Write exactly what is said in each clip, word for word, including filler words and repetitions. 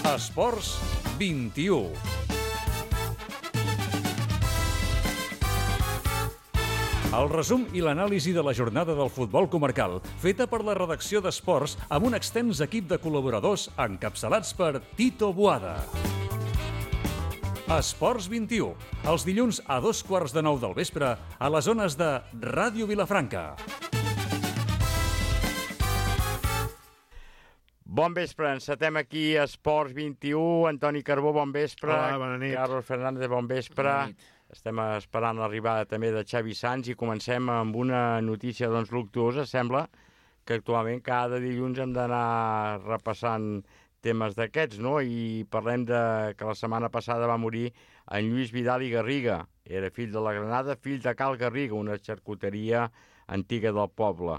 Esports vint-i-u. El resum i l'anàlisi de la jornada del futbol comarcal, feta per la redacció d'Esports amb un extens equip de col·laboradors encapçalats per Tito Boada. Esports vint-i-u, els dilluns a dos quarts de nou del vespre a les zones de Ràdio Vilafranca. Bon vespre, encetem aquí Esports vint-i-u. Antoni Carbó, bon vespre. Hola, bona nit. Carlos Fernández, bon vespre. Bona nit. Estem esperant l'arribada també de Xavi Sanz i comencem amb una notícia doncs luctuosa. Sembla que actualment cada dilluns hem d'anar repassant temes d'aquests, no? I parlem de que la setmana passada va morir en Lluís Vidal i Garriga. Era fill de la Granada, fill de Cal Garriga, una xarcuteria antiga del poble.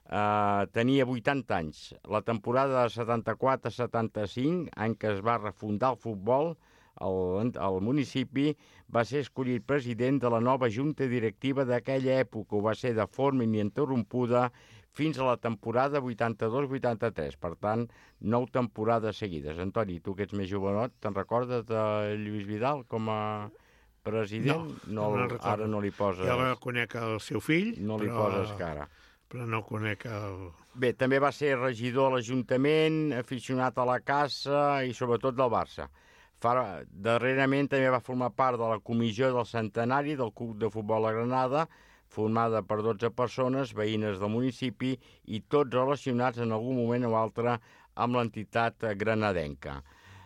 Uh, tenia vuitanta anys. La temporada de setanta-quatre a setanta-cinc, any que es va refundar el futbol, el, el municipi va ser escollit president de la nova junta directiva d'aquella època. Ho va ser de forma ininterrompuda fins a la temporada vuitanta-dos vuitanta-tres. Per tant, nou temporades seguides. Antoni, tu que ets més jovenot, te'n recordes de Lluís Vidal com a president? No, no, no ara no li poses... Jo conec el seu fill, no li però... poses cara. però no conec el... Bé, també va ser regidor a l'Ajuntament, aficionat a la caça i sobretot del Barça. Fa, darrerament també va formar part de la comissió del centenari del Club de Futbol a Granada, formada per dotze persones, veïnes del municipi, i tots relacionats en algun moment o altre amb l'entitat granadenca.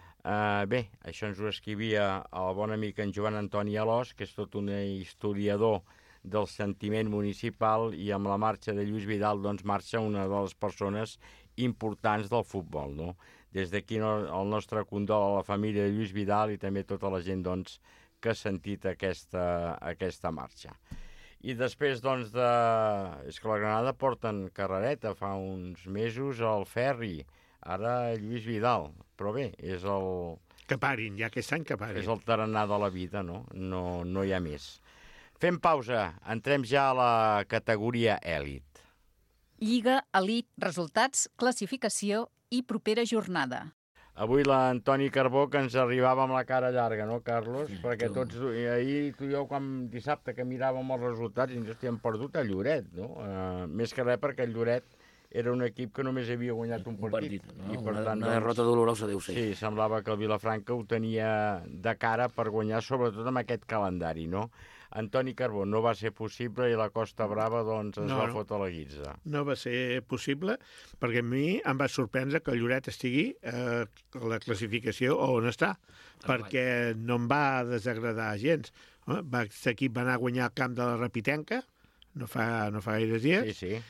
Uh, bé, això ens ho escrivia el bon amic en Joan Antoni Alòs, que és tot un historiador del sentiment municipal, i amb la marxa de Lluís Vidal doncs marxa una de les persones importants del futbol, no? Des d'aquí el nostre condol a la família de Lluís Vidal i també tota la gent doncs, que ha sentit aquesta, aquesta marxa. I després, doncs, de... és que la Granada porten carrereta fa uns mesos al Ferri, ara Lluís Vidal, però bé, és el... Que parin, ja aquest any que parin. És el tarannà de la vida, no? No, no hi ha més. Fem pausa, entrem ja a la categoria èlit. Lliga, elit, resultats, classificació i propera jornada. Avui l'Antoni Carbó, que ens arribava amb la cara llarga, no, Carlos? Sí, perquè tots, ahir tu i jo, quan dissabte que miràvem els resultats, ens hem perdut a Lloret, no? Uh, més que res perquè el Lloret era un equip que només havia guanyat un partit. Un partit, no? I per una, tant, una derrota doncs, dolorosa deu ser. Sí, semblava que el Vilafranca ho tenia de cara per guanyar, sobretot amb aquest calendari, no? Antoni Carbó, no va ser possible i la Costa Brava doncs, ens no, va no. fotre la guitza. No va ser possible perquè a mi em va sorprendre que el Lloret estigui eh, a la classificació on està, perquè no em va desagradar gens. Eh? Aquest equip va anar a guanyar el camp de la Rapitenca, no fa, no fa gaires dies, Sí, sí.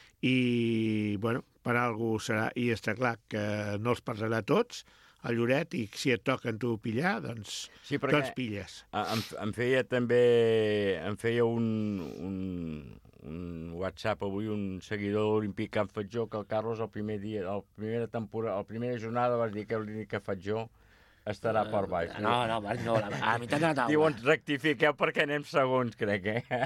i bueno, per algú serà, i està clar que no els perdrà tots, a Lloret, i si et toquen tu pillar, doncs, Sí, perquè doncs pilles. em, em feia també em feia un, un, un WhatsApp avui un seguidor de l'Olímpic Can Fatjó, que el Carlos el primer dia, la primera temporada, la primera jornada vas dir que l'Olímpic Can Fatjó estarà per baix. No, no, baix no, a la meitat de la taula. Diuen, rectifiqueu perquè anem segons, crec, eh?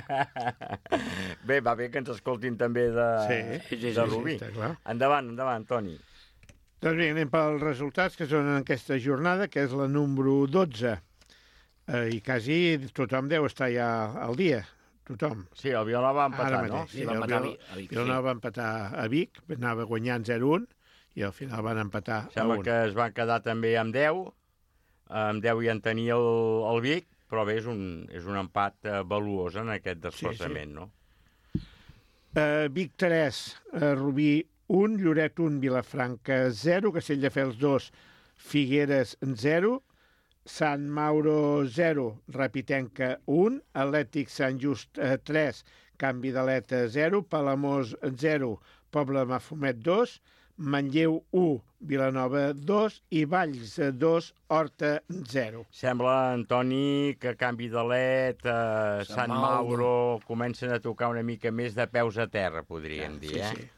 Bé, va bé que ens escoltin també de, Sí, sí, sí, de sí, Rubí. està clar. Endavant, endavant, Toni. Doncs bé, anem pels resultats que són en aquesta jornada, que és la número dotze. Eh, I quasi tothom deu estar ja al dia, tothom. Sí, el Vilanova va empatar, Ara no? mateix. Sí, va el empatar a Vil- Vic, a Vic, sí. Vilanova va empatar a Vic, anava guanyant zero a un, i al final van empatar a Sembla un. que es van quedar també amb deu, amb deu ja en tenia el, el Vic, però bé, és un, és un empat eh, valuós en aquest desplaçament, sí, sí. no? Eh, Vic tres, eh, Rubí un, Lloret un, Vilafranca zero, Castelldefels dos, Figueres zero, Sant Mauro zero, Rapitenca un, Atlètic Sant Just eh, tres, Canvi d'Aleta zero, Palamós zero, Poble de Mafumet dos, Manlleu u, Vilanova dos i Valls dos, Horta zero. Sembla, Antoni, que canvi de led, eh, Sant, Sant Mauro, Mauro comencen a tocar una mica més de peus a terra, podríem dir, eh? Sí, sí.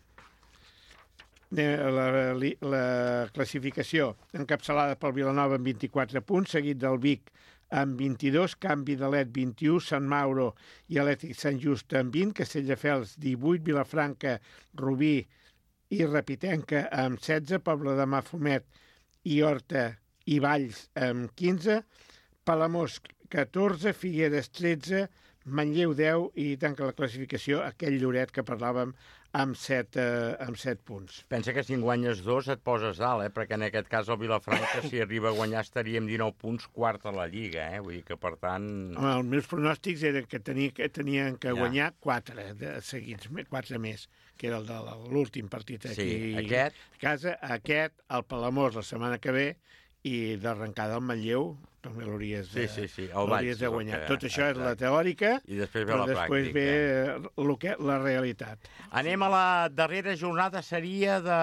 La, la, la classificació encapçalada pel Vilanova amb vint-i-quatre punts, seguit del Vic amb vint-i-dos, Canvi de Led vint-i-u, Sant Mauro i Atlètic Sant Just amb vint, Castelldefels divuit, Vilafranca, Rubí i Rapitenca amb setze, Poble de Mafumet i Horta i Valls amb quinze, Palamós catorze, Figueres tretze, Manlleu deu i tanca la classificació aquell Lloret que parlàvem amb set, eh, amb set punts. Pensa que si en guanyes dos et poses dalt, eh? Perquè en aquest cas el Vilafranca, si arriba a guanyar, estaria amb dinou punts, quart a la Lliga, eh? Vull dir que, per tant... Home, els meus pronòstics eren que, tenia, que tenien que Ja. guanyar quatre de seguits, quatre més, que era el de l'últim partit aquí Sí, aquest. a casa. Aquest, el Palamós la setmana que ve, i d'arrencada el Manlleu també l'hauries de, Sí, sí, sí, el l'hauries Valls, de el guanyar. que- Tot això és la exacte. teòrica, I després ve però la després pràctica. ve eh, lo que, la realitat. Anem a la darrera jornada, seria de,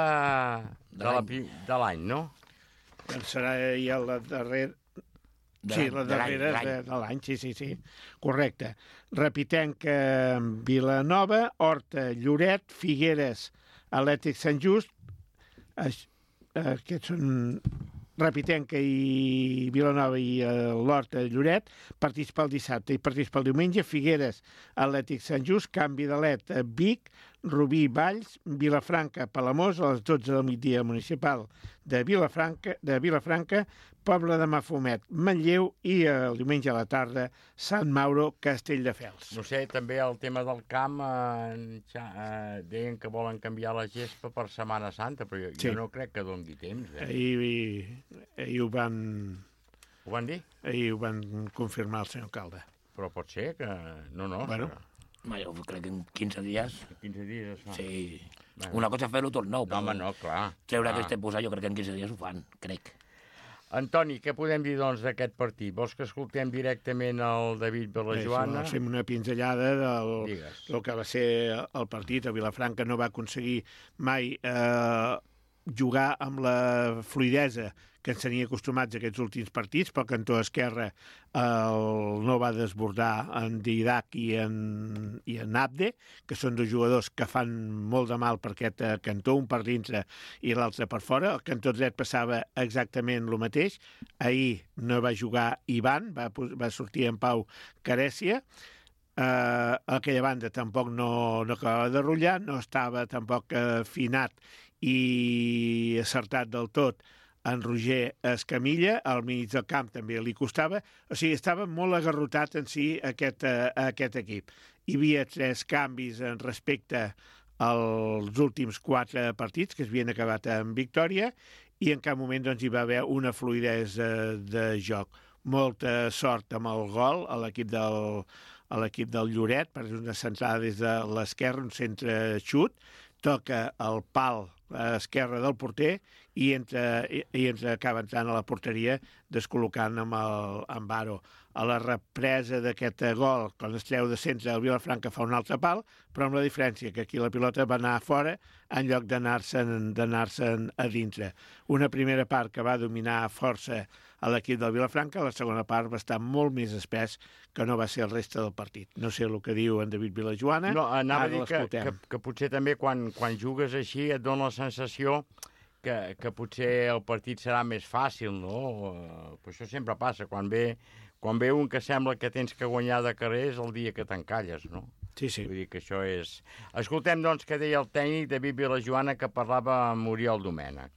de, la l'any. pi- de l'any, no? Doncs serà ja la darrera... De Sí, l'any, la de l'any, darrera de l'any. de, de l'any, sí, sí, sí. Correcte. Repitem que Vilanova, Horta, Lloret, Figueres, Atlètic Sant Just, aix- eh, aquests són Repitenca i Vilanova i eh, l'Horta, Lloret, partits pel dissabte i partits pel diumenge, Figueres, Atlètic Sant Just, Canvi d'Alet, eh, Vic, Rubí, Valls, Vilafranca, Palamós, a les dotze del migdia municipal de Vilafranca, de Vilafranca, Poble de Mafumet, Manlleu i el diumenge a la tarda Sant Mauro, Castelldefels. No sé, també el tema del camp, eh, ja, eh, deien que volen canviar la gespa per Setmana Santa, però jo, Sí. jo no crec que doni temps. Eh? Ahir, ahir, ho van, Ho van dir? ahir ho van confirmar el senyor alcalde. Però pot ser que... No, no. Bueno. serà. Home, jo crec que en quinze dies... quinze dies es fa. Sí. Bueno. Una cosa és fer-ho tot nou, No, home, no, clar. treure clar. aquesta posar, jo crec que en quinze dies ho fan, crec. Antoni, què podem dir, doncs, d'aquest partit? Vols que escoltem directament el David Balajoana? Fem una pinzellada del, Digues. del que va ser el partit. El Vilafranca no va aconseguir mai eh, jugar amb la fluidesa que ens tenia acostumats a aquests últims partits. Pel cantó esquerre el no va desbordar en Didac i en, i en Abde, que són dos jugadors que fan molt de mal per aquest eh, cantó, un per dintre i l'altre per fora. El cantó dret passava exactament el mateix. Ahir no va jugar Ivan, va, va sortir en Pau Carècia. Uh, aquella banda tampoc no, no acabava de rotllar, no estava tampoc afinat i acertat del tot en Roger Escamilla, al mig del camp també li costava, o sigui, estava molt agarrotat en si aquest, uh, aquest equip. Hi havia tres canvis en respecte als últims quatre partits que es havien acabat amb victòria i en cap moment doncs, hi va haver una fluidesa de joc. Molta sort amb el gol a l'equip del, a l'equip del Lloret, per una centrada des de l'esquerra, un centre xut, toca el pal a l'esquerra del porter i, entra, i, i entra, acaba entrant a la porteria descol·locant amb el amb Aro. A la represa d'aquest gol, quan es treu de centre, el Vilafranca fa un altre pal, però amb la diferència que aquí la pilota va anar a fora en lloc d'anar-se'n d'anar-se'n a dintre. Una primera part que va dominar força a l'equip del Vilafranca, la segona part va estar molt més espès que no va ser el reste del partit. No sé el que diu en David Vilajoana, No, anava a ara dir que, que, l'escoltem. que potser també quan, quan jugues així et dona la sensació que, que potser el partit serà més fàcil, no? Eh, Però això sempre passa. Quan ve, quan ve un que sembla que tens que guanyar de carrer és el dia que t'encalles, no? Sí, sí. Vull dir que això és... Escoltem, doncs, què deia el tècnic David Vilajoana que parlava amb Oriol Domènech.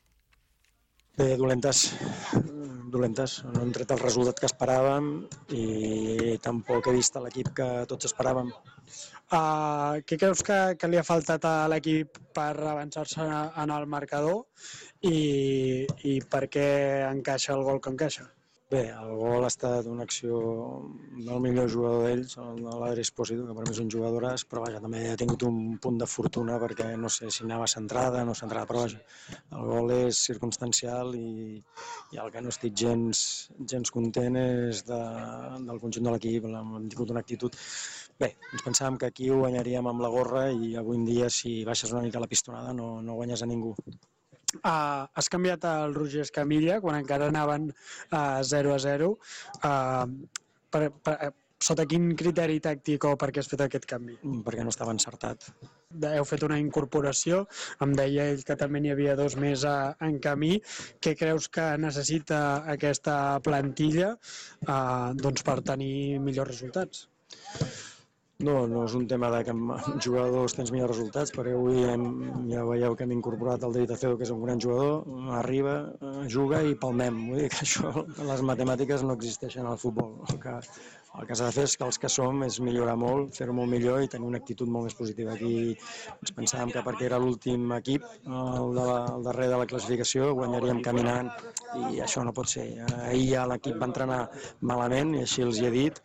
Bé, dolentes, dolentes. No hem tret el resultat que esperàvem i tampoc he vist l'equip que tots esperàvem. Uh, què creus que, que li ha faltat a l'equip per avançar-se en el marcador i, i per què encaixa el gol que encaixa? Bé, el gol ha estat una acció del millor jugador d'ells, el de l'Adri Espósito, que per mi és un jugadoràs, però vaja, també ha tingut un punt de fortuna perquè no sé si anava centrada, no centrada, però vaja, el gol és circumstancial i, i el que no estic gens, gens content és de, del conjunt de l'equip, hem tingut una actitud... Bé, ens pensàvem que aquí ho guanyaríem amb la gorra i avui en dia si baixes una mica la pistonada no, no guanyes a ningú. Uh, has canviat el Roger Escamilla quan encara anaven uh, zero a zero. Uh, per, per, sota quin criteri tàctic o per què has fet aquest canvi? Perquè no estava encertat. Heu fet una incorporació, em deia ell que també n'hi havia dos més a, en camí. Què creus que necessita aquesta plantilla uh, doncs per tenir millors resultats? No, no és un tema de que amb jugadors tens millors resultats, perquè avui hem, ja veieu que hem incorporat el David Acedo, que és un gran jugador, arriba, juga i palmem. Vull dir que això, les matemàtiques no existeixen al futbol. El que, el que s'ha de fer és que els que som és millorar molt, fer-ho molt millor i tenir una actitud molt més positiva. Aquí ens pensàvem que perquè era l'últim equip, el, de la, el darrer de la classificació, guanyaríem caminant i això no pot ser. Ahir ja l'equip va entrenar malament i així els hi he dit,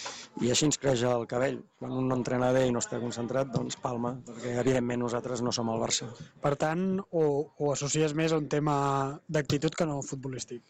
i així ens creix el cabell. Quan un no entrena bé i no està concentrat, doncs palma, perquè evidentment nosaltres no som el Barça. Per tant, o, o associes més a un tema d'actitud que no futbolístic?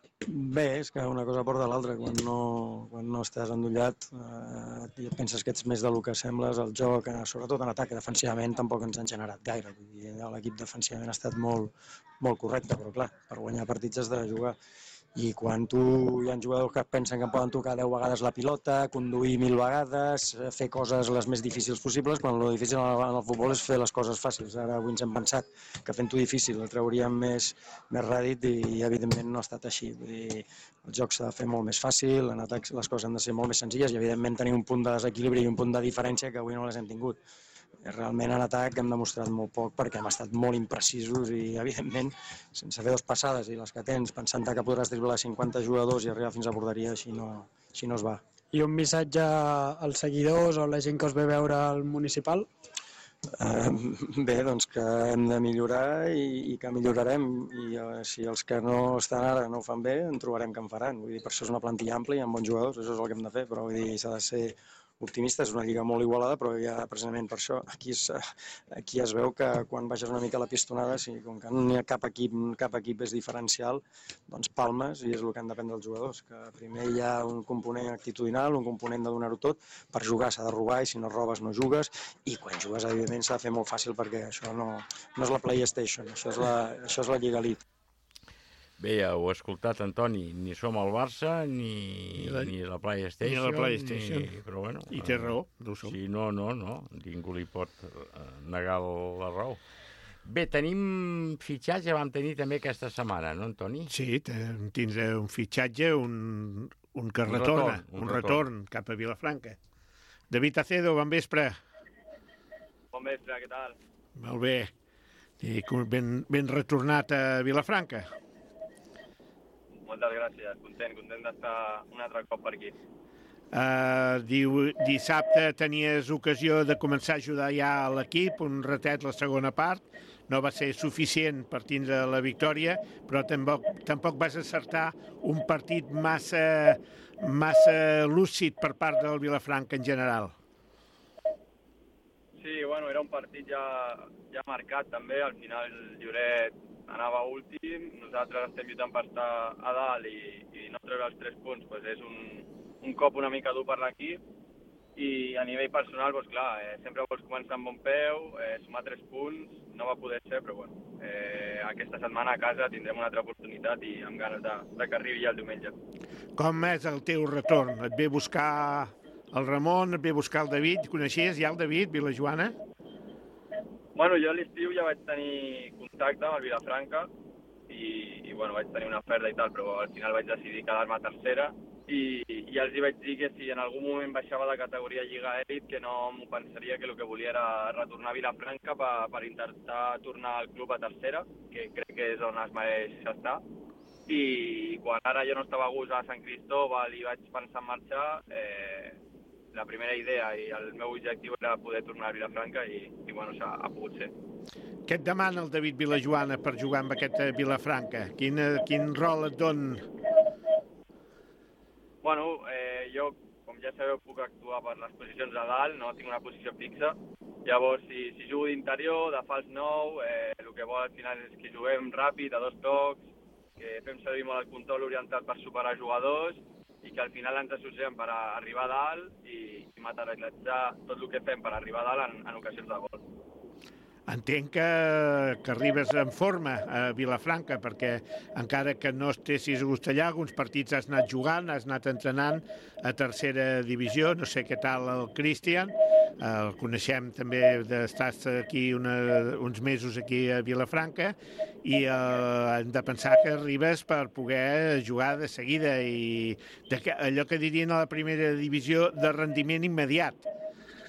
Bé, és que una cosa porta l'altra. Quan no, quan no estàs endollat, eh, penses que ets més del que sembles. El joc, sobretot en atac, defensivament, tampoc ens han generat gaire. L'equip defensivament ha estat molt, molt correcte, però clar, per guanyar partits has de jugar. I quan tu hi ha jugadors que pensen que poden tocar deu vegades la pilota, conduir mil vegades, fer coses les més difícils possibles, quan el difícil en el futbol és fer les coses fàcils. Ara avui ens hem pensat que fent-ho difícil el trauríem més, més rèdit i evidentment no ha estat així. Vull dir, el joc s'ha de fer molt més fàcil, en atac les coses han de ser molt més senzilles i evidentment tenir un punt de desequilibri i un punt de diferència que avui no les hem tingut. Realment en atac hem demostrat molt poc perquè hem estat molt imprecisos i evidentment sense fer dos passades i les que tens pensant que podràs driblar cinquanta jugadors i arribar fins a porteria així no, així no es va. I un missatge als seguidors o a la gent que us ve veure al municipal? Uh, bé, doncs que hem de millorar i, i que millorarem i uh, si els que no estan ara no ho fan bé en trobarem que en faran. Vull dir, per això és una plantilla àmplia i amb bons jugadors, això és el que hem de fer, però vull dir, s'ha de ser optimista, és una lliga molt igualada, però ja precisament per això aquí es, aquí es veu que quan baixes una mica la pistonada, si com que no hi ha cap equip, cap equip és diferencial, doncs palmes i és el que han d'aprendre els jugadors, que primer hi ha un component actitudinal, un component de donar-ho tot, per jugar s'ha de robar i si no robes no jugues i quan jugues evidentment s'ha de fer molt fàcil perquè això no, no és la PlayStation, això és la, això és la Lliga Elite. Bé, ja ho he escoltat, Antoni, ni som el Barça, ni, ni, la, ni la PlayStation. Ni la PlayStation. Ni, però bueno, I té raó, no ho som. Sí, no, no, no, ningú li pot negar la raó. Bé, tenim fitxatge, vam tenir també aquesta setmana, no, Antoni? Sí, tindrà un fitxatge, un, un que un retorna, retorn, un, un retorn. retorn cap a Vilafranca. David Acedo, bon vespre. Bon vespre, què tal? Molt bé. I ben, ben retornat a Vilafranca. Moltes gràcies, content, content d'estar un altre cop per aquí. Uh, diu, dissabte tenies ocasió de començar a ajudar ja a l'equip, un ratet la segona part, no va ser suficient per tindre la victòria, però tampoc, tampoc vas acertar un partit massa, massa lúcid per part del Vilafranca en general. Sí, bueno, era un partit ja, ja marcat també, al final el Lloret anava últim, nosaltres estem lluitant per estar a dalt i, i no treure els tres punts, pues és un, un cop una mica dur per l'equip i a nivell personal, pues clar, eh, sempre vols començar amb bon peu, eh, sumar tres punts, no va poder ser, però bueno, eh, aquesta setmana a casa tindrem una altra oportunitat i amb ganes de, de que arribi ja el diumenge. Com és el teu retorn? Et ve buscar el Ramon, et ve buscar el David, coneixies ja el David, Vilajoana? Bueno, jo a l'estiu ja vaig tenir contacte amb el Vilafranca i, i bueno, vaig tenir una oferta i tal, però al final vaig decidir quedar-me a tercera i, i els hi vaig dir que si en algun moment baixava de categoria Lliga Elit que no m'ho pensaria, que el que volia era retornar a Vilafranca per, per intentar tornar al club a tercera, que crec que és on es mereix estar. I quan ara jo no estava a gust a Sant Cristóbal i vaig pensar en marxar, eh, la primera idea i el meu objectiu era poder tornar a Vilafranca i, i bueno, s'ha ha pogut ser. Què et demana el David Vilajoana per jugar amb aquest Vilafranca? Quin, quin rol et don? Bueno, eh, jo, com ja sabeu, puc actuar per les posicions de dalt, no tinc una posició fixa. Llavors, si, si jugo d'interior, de fals nou, eh, el que vol al final és que juguem ràpid, a dos tocs, que fem servir molt el control oriental per superar jugadors i que al final ens associem per arribar a dalt i, i materialitzar tot el que fem per arribar a dalt en, en ocasions de gol. Entenc que, que arribes en forma a Vilafranca, perquè encara que no estessis a gust allà, alguns partits has anat jugant, has anat entrenant a tercera divisió, no sé què tal el Cristian, el coneixem també d'estar aquí una, uns mesos aquí a Vilafranca, i eh, hem de pensar que arribes per poder jugar de seguida i de, allò que dirien a la primera divisió de rendiment immediat.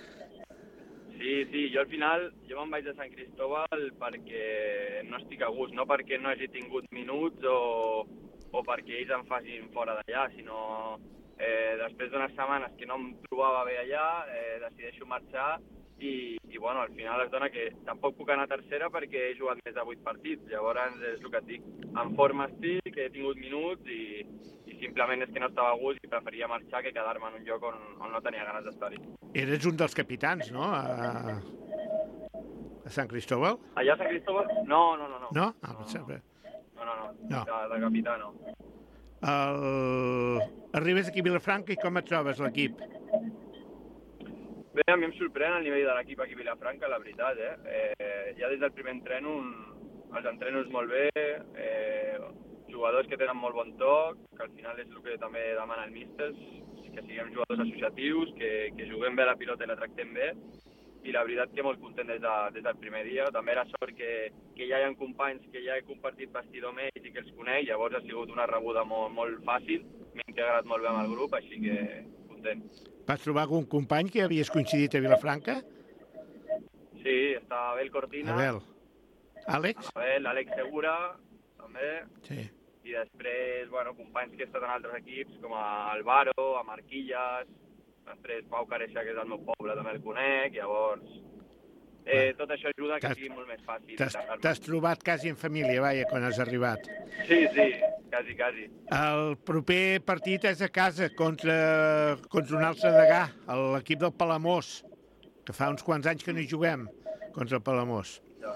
Sí, sí, jo al final, jo me'n vaig de Sant Cristóbal perquè no estic a gust, no perquè no hagi tingut minuts o, o perquè ells em facin fora d'allà, sinó eh, després d'unes setmanes que no em trobava bé allà, eh, decideixo marxar i, i bueno, al final es dona que tampoc puc anar a tercera perquè he jugat més de vuit partits, llavors és el que et dic, en forma estic, he tingut minuts i, i simplement és que no estava a gust i preferia marxar que quedar-me en un lloc on, on no tenia ganes d'estar-hi. Eres un dels capitans, no?, a, a Sant Cristóbal? Allà a Sant Cristóbal? No, no, no. No, no? Ah, no, no. no, no, no. no. De, de capità no. El... Arribes aquí a Vilafranca i com et trobes l'equip? Bé, a mi em sorprèn el nivell de l'equip aquí a Vilafranca, la veritat, eh? eh ja des del primer entreno els entrenos molt bé, eh, jugadors que tenen molt bon toc, que al final és el que també demana el míster, que siguem jugadors associatius, que, que juguem bé la pilota i la tractem bé, i la veritat que molt content des, de, des del primer dia. També era sort que, que ja hi ha companys que ja he compartit vestidor amb ells i que els conec, llavors ha sigut una rebuda molt, molt fàcil, m'he integrat molt bé amb el grup, així que content. Vas trobar algun company que havies coincidit a Vilafranca? Sí, està Abel Cortina. Abel. Àlex? Abel, Àlex Segura, també. Sí. I després, bueno, companys que he estat en altres equips, com a Álvaro, a Marquilles, després Pau Careixà, que és del meu poble, també el conec, llavors... Eh, tot això ajuda que sigui molt més fàcil. T'has trobat quasi en família, vaja, quan has arribat. Sí, sí, quasi, quasi. El proper partit és a casa contra, contra un altre degà, l'equip del Palamós, que fa uns quants anys que no hi juguem, contra el Palamós. Ja.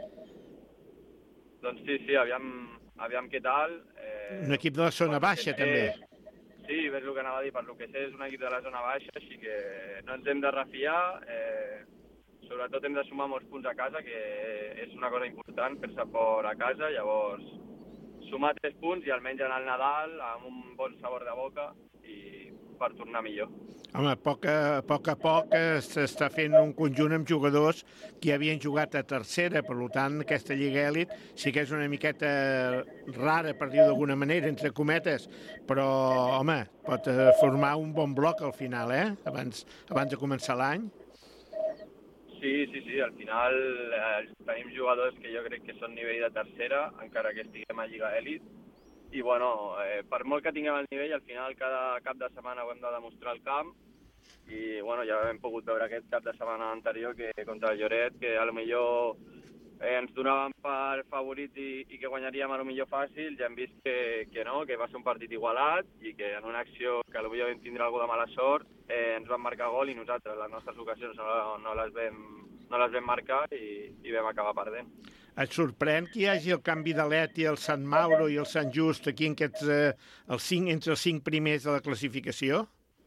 Doncs sí, sí, aviam, aviam què tal. Eh, un equip de la zona baixa, també. Sí, és el que anava a dir, per lo que sé és un equip de la zona baixa, així que no ens hem de refiar, eh, sobretot hem de sumar molts punts a casa, que és una cosa important, fer-se fort a casa, llavors sumar tres punts i almenys anar al Nadal amb un bon sabor de boca i per tornar millor. Home, a poc a poc, a poc s'està fent un conjunt amb jugadors que havien jugat a tercera, per tant, aquesta Lliga Elit sí que és una miqueta rara, per dir-ho d'alguna manera, entre cometes, però, home, pot formar un bon bloc al final, eh?, abans, abans de començar l'any. Sí, sí, sí, al final eh, tenim jugadors que jo crec que són nivell de tercera, encara que estiguem a Lliga Elit, i bueno, eh, per molt que tinguem el nivell, al final cada cap de setmana ho hem de demostrar al camp, i bueno, ja hem pogut veure aquest cap de setmana anterior que contra el Lloret, que a lo millor eh, ens donaven per favorits i, i que guanyaríem a lo millor fàcil, ja hem vist que, que no, que va ser un partit igualat i que en una acció que a lo millor vam tindre alguna de mala sort, eh, ens van marcar gol i nosaltres les nostres ocasions no, no, les, vam, no les vam marcar i, i vam acabar perdent. Et sorprèn que hi hagi el canvi de l'Eti, el Sant Mauro i el Sant Just aquí en aquests, eh, els cinc, entre els cinc primers de la classificació?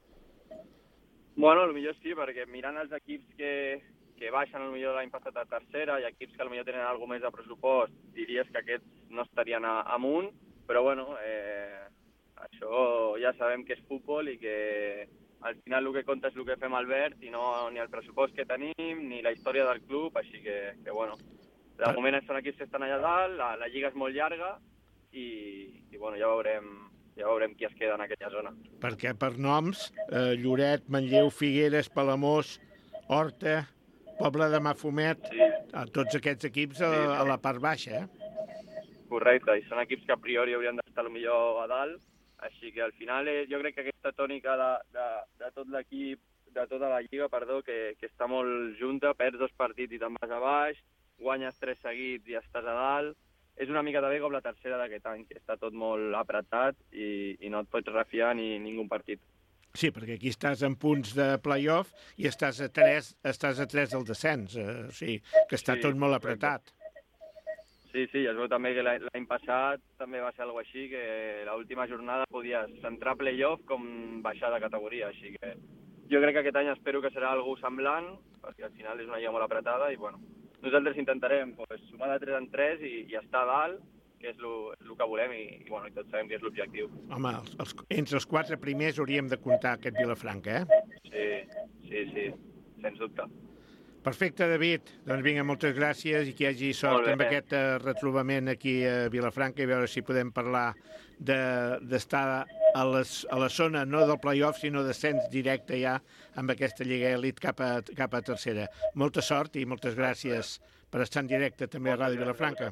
Bueno, potser sí, perquè mirant els equips que, que baixen potser l'any passat a tercera i equips que potser tenen alguna més de pressupost, diries que aquests no estarien a, amunt, però bueno, eh, això ja sabem que és futbol i que al final el que compta és el que fem al verd i no ni el pressupost que tenim ni la història del club, així que, que bueno, de moment són equips que estan allà dalt, la, la lliga és molt llarga i, i bueno, ja veurem, ja veurem qui es queda en aquella zona. Perquè per noms, eh, Lloret, Manlleu, Figueres, Palamós, Horta, Poble de Mafumet, sí. Tots aquests equips a, sí, sí. a la part baixa, eh? Correcte, i són equips que a priori haurien d'estar millor a dalt, així que al final eh, jo crec que aquesta tònica de, de, de tot l'equip, de tota la lliga, perdó, que, que està molt junta, perds dos partits i te'n vas a baix, guanyes tres seguits i estàs a dalt, és una mica també com la tercera d'aquest any, que està tot molt apretat i, i no et pots refiar ni ningú partit. Sí, perquè aquí estàs en punts de play-off i estàs a tres, estàs a tres del descens, eh? O sigui, que està sí, tot molt apretat. Sí, sí, es veu també que l'any passat també va ser alguna així, que l'última jornada podies entrar a play-off com baixar de categoria, així que jo crec que aquest any espero que serà algú semblant, perquè al final és una lliga molt apretada i bueno, nosaltres intentarem pues, sumar de tres en tres i, i estar a dalt, que és el que volem i, i, bueno, i tots sabem que és l'objectiu. Home, els, els, entre els quatre primers hauríem de comptar aquest Vilafranca, eh? Sí, sí, sí, sens dubte. Perfecte, David. Doncs vinga, moltes gràcies i que hi hagi sort amb aquest uh, retrobament aquí a Vilafranca i veure si podem parlar d'estar de, a, les, a la zona no del play-off, sinó descens directe ja amb aquesta Lliga Elite cap a, cap a tercera. Molta sort i moltes gràcies per estar en directe també a Ràdio Vilafranca.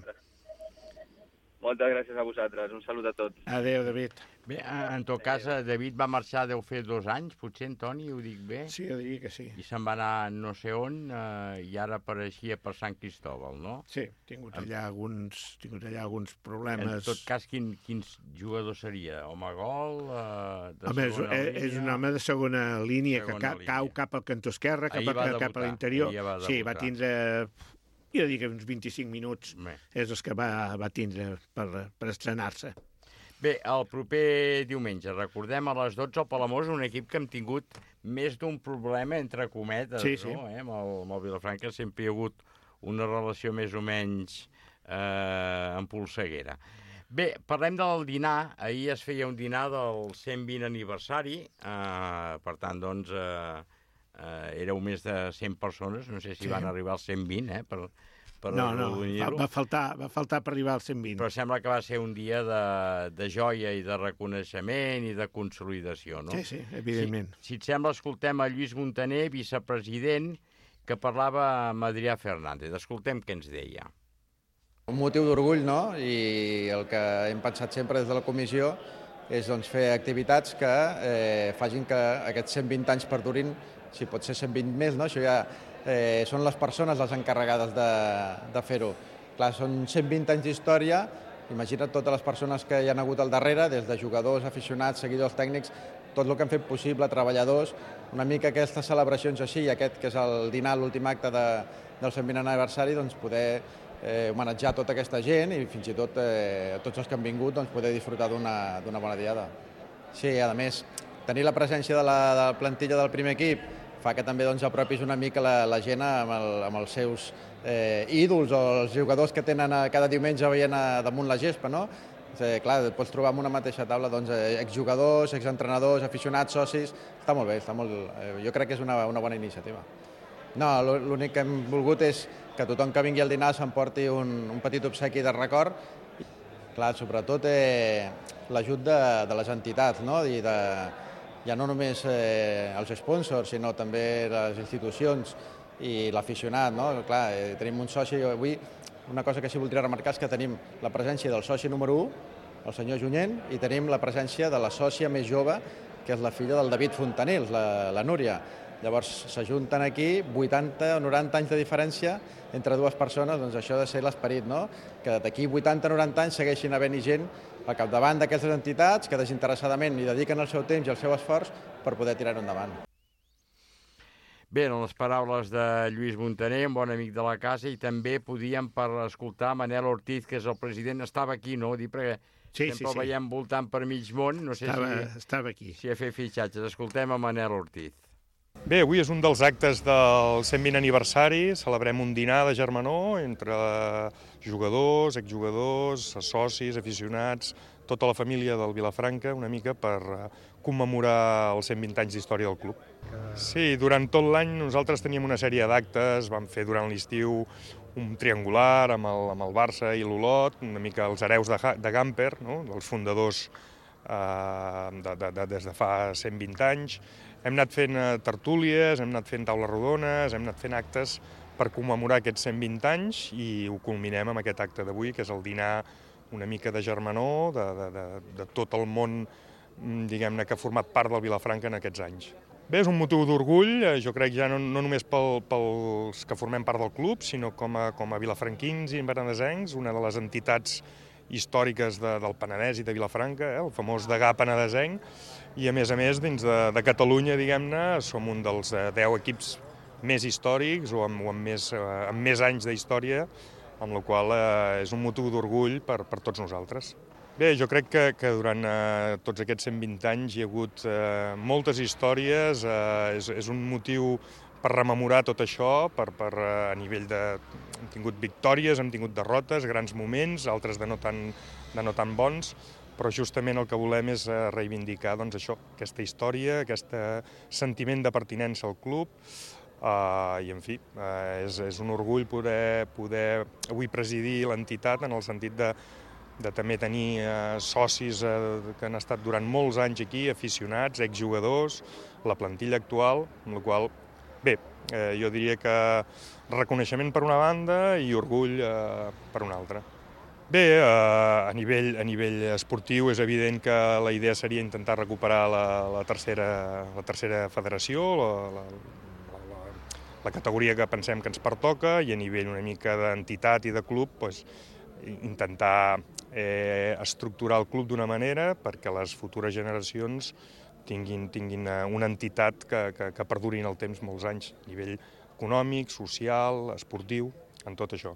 Moltes gràcies a vosaltres. Un salut a tots. Adéu, David. Bé, en tot cas, David va marxar, deu fer dos anys, potser, Antoni, ho dic bé? Sí, jo diria que sí. I se'n va anar no sé on, eh, i ara apareixia per Sant Cristòbal, no? Sí, he tingut allà alguns, tingut allà alguns problemes. En tot cas, quin, quin jugador seria? Home gol? Eh, de home, és, és, és un home de segona línia segona que ca, línia. cau cap al cantó esquerre, cap, a, cap a l'interior. Sí, va tindre... Jo diria que uns vint-i-cinc minuts Bé. és els que va, va tindre per, per estrenar-se. Bé, el proper diumenge, recordem, a les dotze al Palamós, un equip que hem tingut més d'un problema, entre cometes, sí, sí. no? Eh? Amb, el, amb el Vilafranca sempre hi ha hagut una relació més o menys eh, en polseguera. Bé, parlem del dinar. Ahir es feia un dinar del cent vint aniversari, eh, per tant, doncs... Eh, Uh, éreu més de cent persones, no sé si sí. van arribar als cent vint, eh, per, per no, no, va, va, faltar, va faltar per arribar als cent vint. Però sembla que va ser un dia de, de joia i de reconeixement i de consolidació, no? Sí, sí, evidentment. Si, si et sembla, escoltem a Lluís Montaner, vicepresident, que parlava amb Adrià Fernández. Escoltem què ens deia. Un motiu d'orgull, no? I el que hem pensat sempre des de la comissió és doncs, fer activitats que eh, facin que aquests cent vint anys perdurin, si pot ser cent vint més, no? Això ja eh, són les persones les encarregades de, de fer-ho. Clar, són cent vint anys d'història, imagina't totes les persones que hi han hagut al darrere, des de jugadors, aficionats, seguidors tècnics, tot el que han fet possible, treballadors, una mica aquestes celebracions així, i aquest que és el dinar, l'últim acte de, del cent vint aniversari, doncs poder eh, homenatjar tota aquesta gent i fins i tot eh, tots els que han vingut doncs, poder disfrutar d'una bona diada. Sí, a més, tenir la presència de la, de la plantilla del primer equip fa que també doncs, apropis una mica la, la gent amb, el, amb els seus eh, ídols o els jugadors que tenen a, cada diumenge veient a, damunt la gespa, no? Eh, clar, et pots trobar en una mateixa taula doncs, exjugadors, exentrenadors, aficionats, socis... Està molt bé, està molt... Eh, jo crec que és una, una bona iniciativa. No, l'únic que hem volgut és que tothom que vingui al dinar s'emporti un, un petit obsequi de record. Clar, sobretot eh, l'ajut de, de les entitats, no? I de, ja no només eh, els sponsors, sinó també les institucions i l'aficionat, no? Clar, eh, tenim un soci avui, una cosa que sí voldria remarcar és que tenim la presència del soci número u, el senyor Junyent, i tenim la presència de la sòcia més jove, que és la filla del David Fontanils, la, la Núria. Llavors s'ajunten aquí vuitanta o noranta anys de diferència entre dues persones, doncs això ha de ser l'esperit, no? Que d'aquí vuitanta o noranta anys segueixin havent-hi gent al capdavant d'aquestes entitats que desinteressadament hi dediquen el seu temps i el seu esforç per poder tirar-ho endavant. Bé, en les paraules de Lluís Montaner, un bon amic de la casa, i també podíem per escoltar Manel Ortiz, que és el president, estava aquí, no? Dir, perquè sí, sempre sí, el veiem sí. voltant per mig món, no sé estava, si, estava aquí. si ha fet fitxatges. Escoltem a Manel Ortiz. Bé, avui és un dels actes del cent vint aniversari, celebrem un dinar de germanor entre jugadors, exjugadors, socis, aficionats, tota la família del Vilafranca, una mica per commemorar els cent vint anys d'història del club. Sí, durant tot l'any nosaltres teníem una sèrie d'actes, vam fer durant l'estiu un triangular amb el, amb el Barça i l'Olot, una mica els hereus de, de Gamper, no? dels fundadors eh, de, de, de, des de fa cent vint anys. Hem anat fent tertúlies, hem anat fent taules rodones, hem anat fent actes per commemorar aquests cent vint anys i ho culminem amb aquest acte d'avui, que és el dinar una mica de germanor, de, de, de, de tot el món diguem-ne que ha format part del Vilafranca en aquests anys. Bé, és un motiu d'orgull, jo crec ja no, no només pel, pels que formem part del club, sinó com a, com a vilafranquins i penedesencs, una de les entitats històriques de, del Penedès i de Vilafranca, eh, el famós degà penedesenc, i a més a més dins de, de Catalunya, diguem-ne, som un dels deu equips més històrics o amb, o amb, més, amb més anys d'història, amb la qual eh, és un motiu d'orgull per, per tots nosaltres. Bé, jo crec que, que durant eh, tots aquests cent vint anys hi ha hagut eh, moltes històries, eh, és, és un motiu per rememorar tot això, per, per, a nivell de... hem tingut victòries, hem tingut derrotes, grans moments, altres de no tan, de no tan bons, però justament el que volem és reivindicar doncs, això, aquesta història, aquest sentiment de pertinença al club, uh, i en fi, uh, és, és un orgull poder, poder avui presidir l'entitat en el sentit de de també tenir eh, socis eh, que han estat durant molts anys aquí, aficionats, exjugadors, la plantilla actual, amb la qual, bé, eh, jo diria que reconeixement per una banda i orgull eh, per una altra. Bé, eh, a, nivell, a nivell esportiu és evident que la idea seria intentar recuperar la, la, tercera, la tercera federació, la, la, la, la categoria que pensem que ens pertoca, i a nivell una mica d'entitat i de club, pues, intentar eh, estructurar el club d'una manera perquè les futures generacions tinguin, tinguin una entitat que, que, que perduri en el temps molts anys, a nivell econòmic, social, esportiu, en tot això.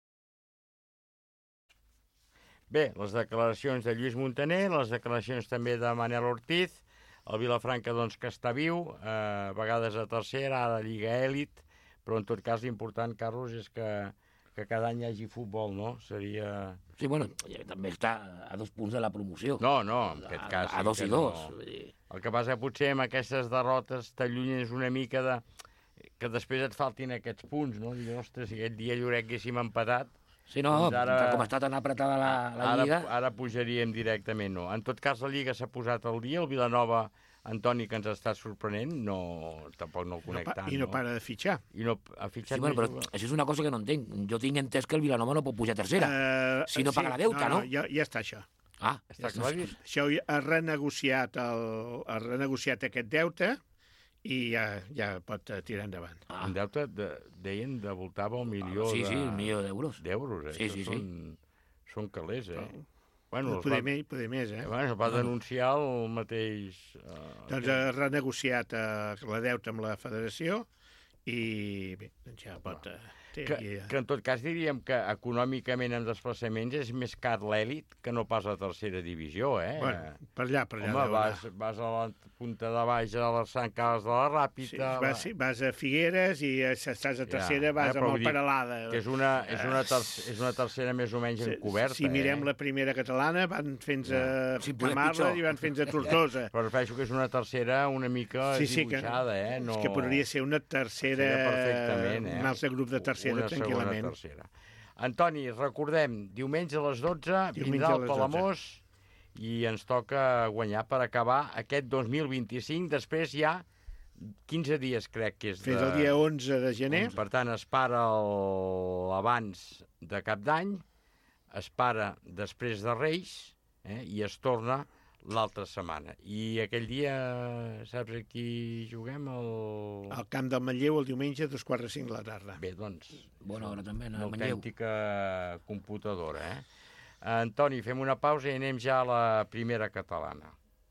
Bé, les declaracions de Lluís Montaner, les declaracions també de Manel Ortiz, el Vilafranca doncs, que està viu, eh, a vegades a tercera, ara a Lliga Èlit, però en tot cas l'important, Carlos, és que que cada any hi hagi futbol, no? Seria... Sí, bueno, també està a dos punts de la promoció. No, no, en aquest cas... A, a dos i dos. No. El que passa potser amb aquestes derrotes t'allunyes una mica de... que després et faltin aquests punts, no? Dius, ostres, si aquest dia Lloret haguéssim empatat... Sí, no, doncs ara, com està tan apretada la, la ara, Lliga... Ara pujaríem directament, no. En tot cas, la Lliga s'ha posat al dia, el Vilanova... Antoni, que ens està sorprenent, no, tampoc no el conec no pa, tant. I no, no para de fitxar. I no ha fitxat sí, bueno, però juga. Això és una cosa que no entenc. Jo tinc entès que el Vilanova no pot pujar a tercera. Uh, si no sí, paga la deuta, no? No, no ja, ja està això. Ah, està ja clar. Això ha renegociat, el, ha renegociat aquest deute i ja, ja pot tirar endavant. Ah. Un deute, de, deien, de voltava un milió ah, sí, de... Sí, sí, un milió d'euros. D'euros, eh? Sí, sí, sí. Són, són calés, eh? Però... Bueno, poder, va... més, poder més, eh? Bueno, va denunciar el mateix... Uh, doncs ha renegociat uh, la deuta amb la federació i bé, doncs ja pot... Uh, que, que en tot cas diríem que econòmicament en desplaçaments és més car l'èlit que no pas la tercera divisió, eh? Bueno, per allà, per allà. Home, vas, vas a la punta de baix a la Sant Carles de la Ràpita... Sí, vas, sí, vas a Figueres i si estàs a tercera ja, vas eh, a Montperalada. Que és una, és, una ter és una tercera més o menys encoberta, si, si mirem eh? la primera catalana, van fins a sí, Camarles i van fins a Tortosa. Però penso que és una tercera una mica sí, sí, dibuixada, que, eh? No... És que podria ser una tercera... perfectament, eh? Un altre grup de tercera, una tranquil·lament. Tercera. Antoni, recordem, diumenge a les dotze diumenge vindrà el Palamós i ens toca guanyar per acabar aquest dos mil vint-i-cinc. Després hi ha quinze dies, crec que és. Fins de... el dia onze de gener. Per tant, es para l'abans de Cap d'Any, es para després de Reis eh, i es torna l'altra setmana. I aquell dia, saps a qui juguem? El... Al Camp del Manlleu el diumenge a dos quarts de cinc de la tarda. Bé, doncs... Bona hora també, una autèntica computadora, eh? Antoni, fem una pausa i anem ja a la primera catalana.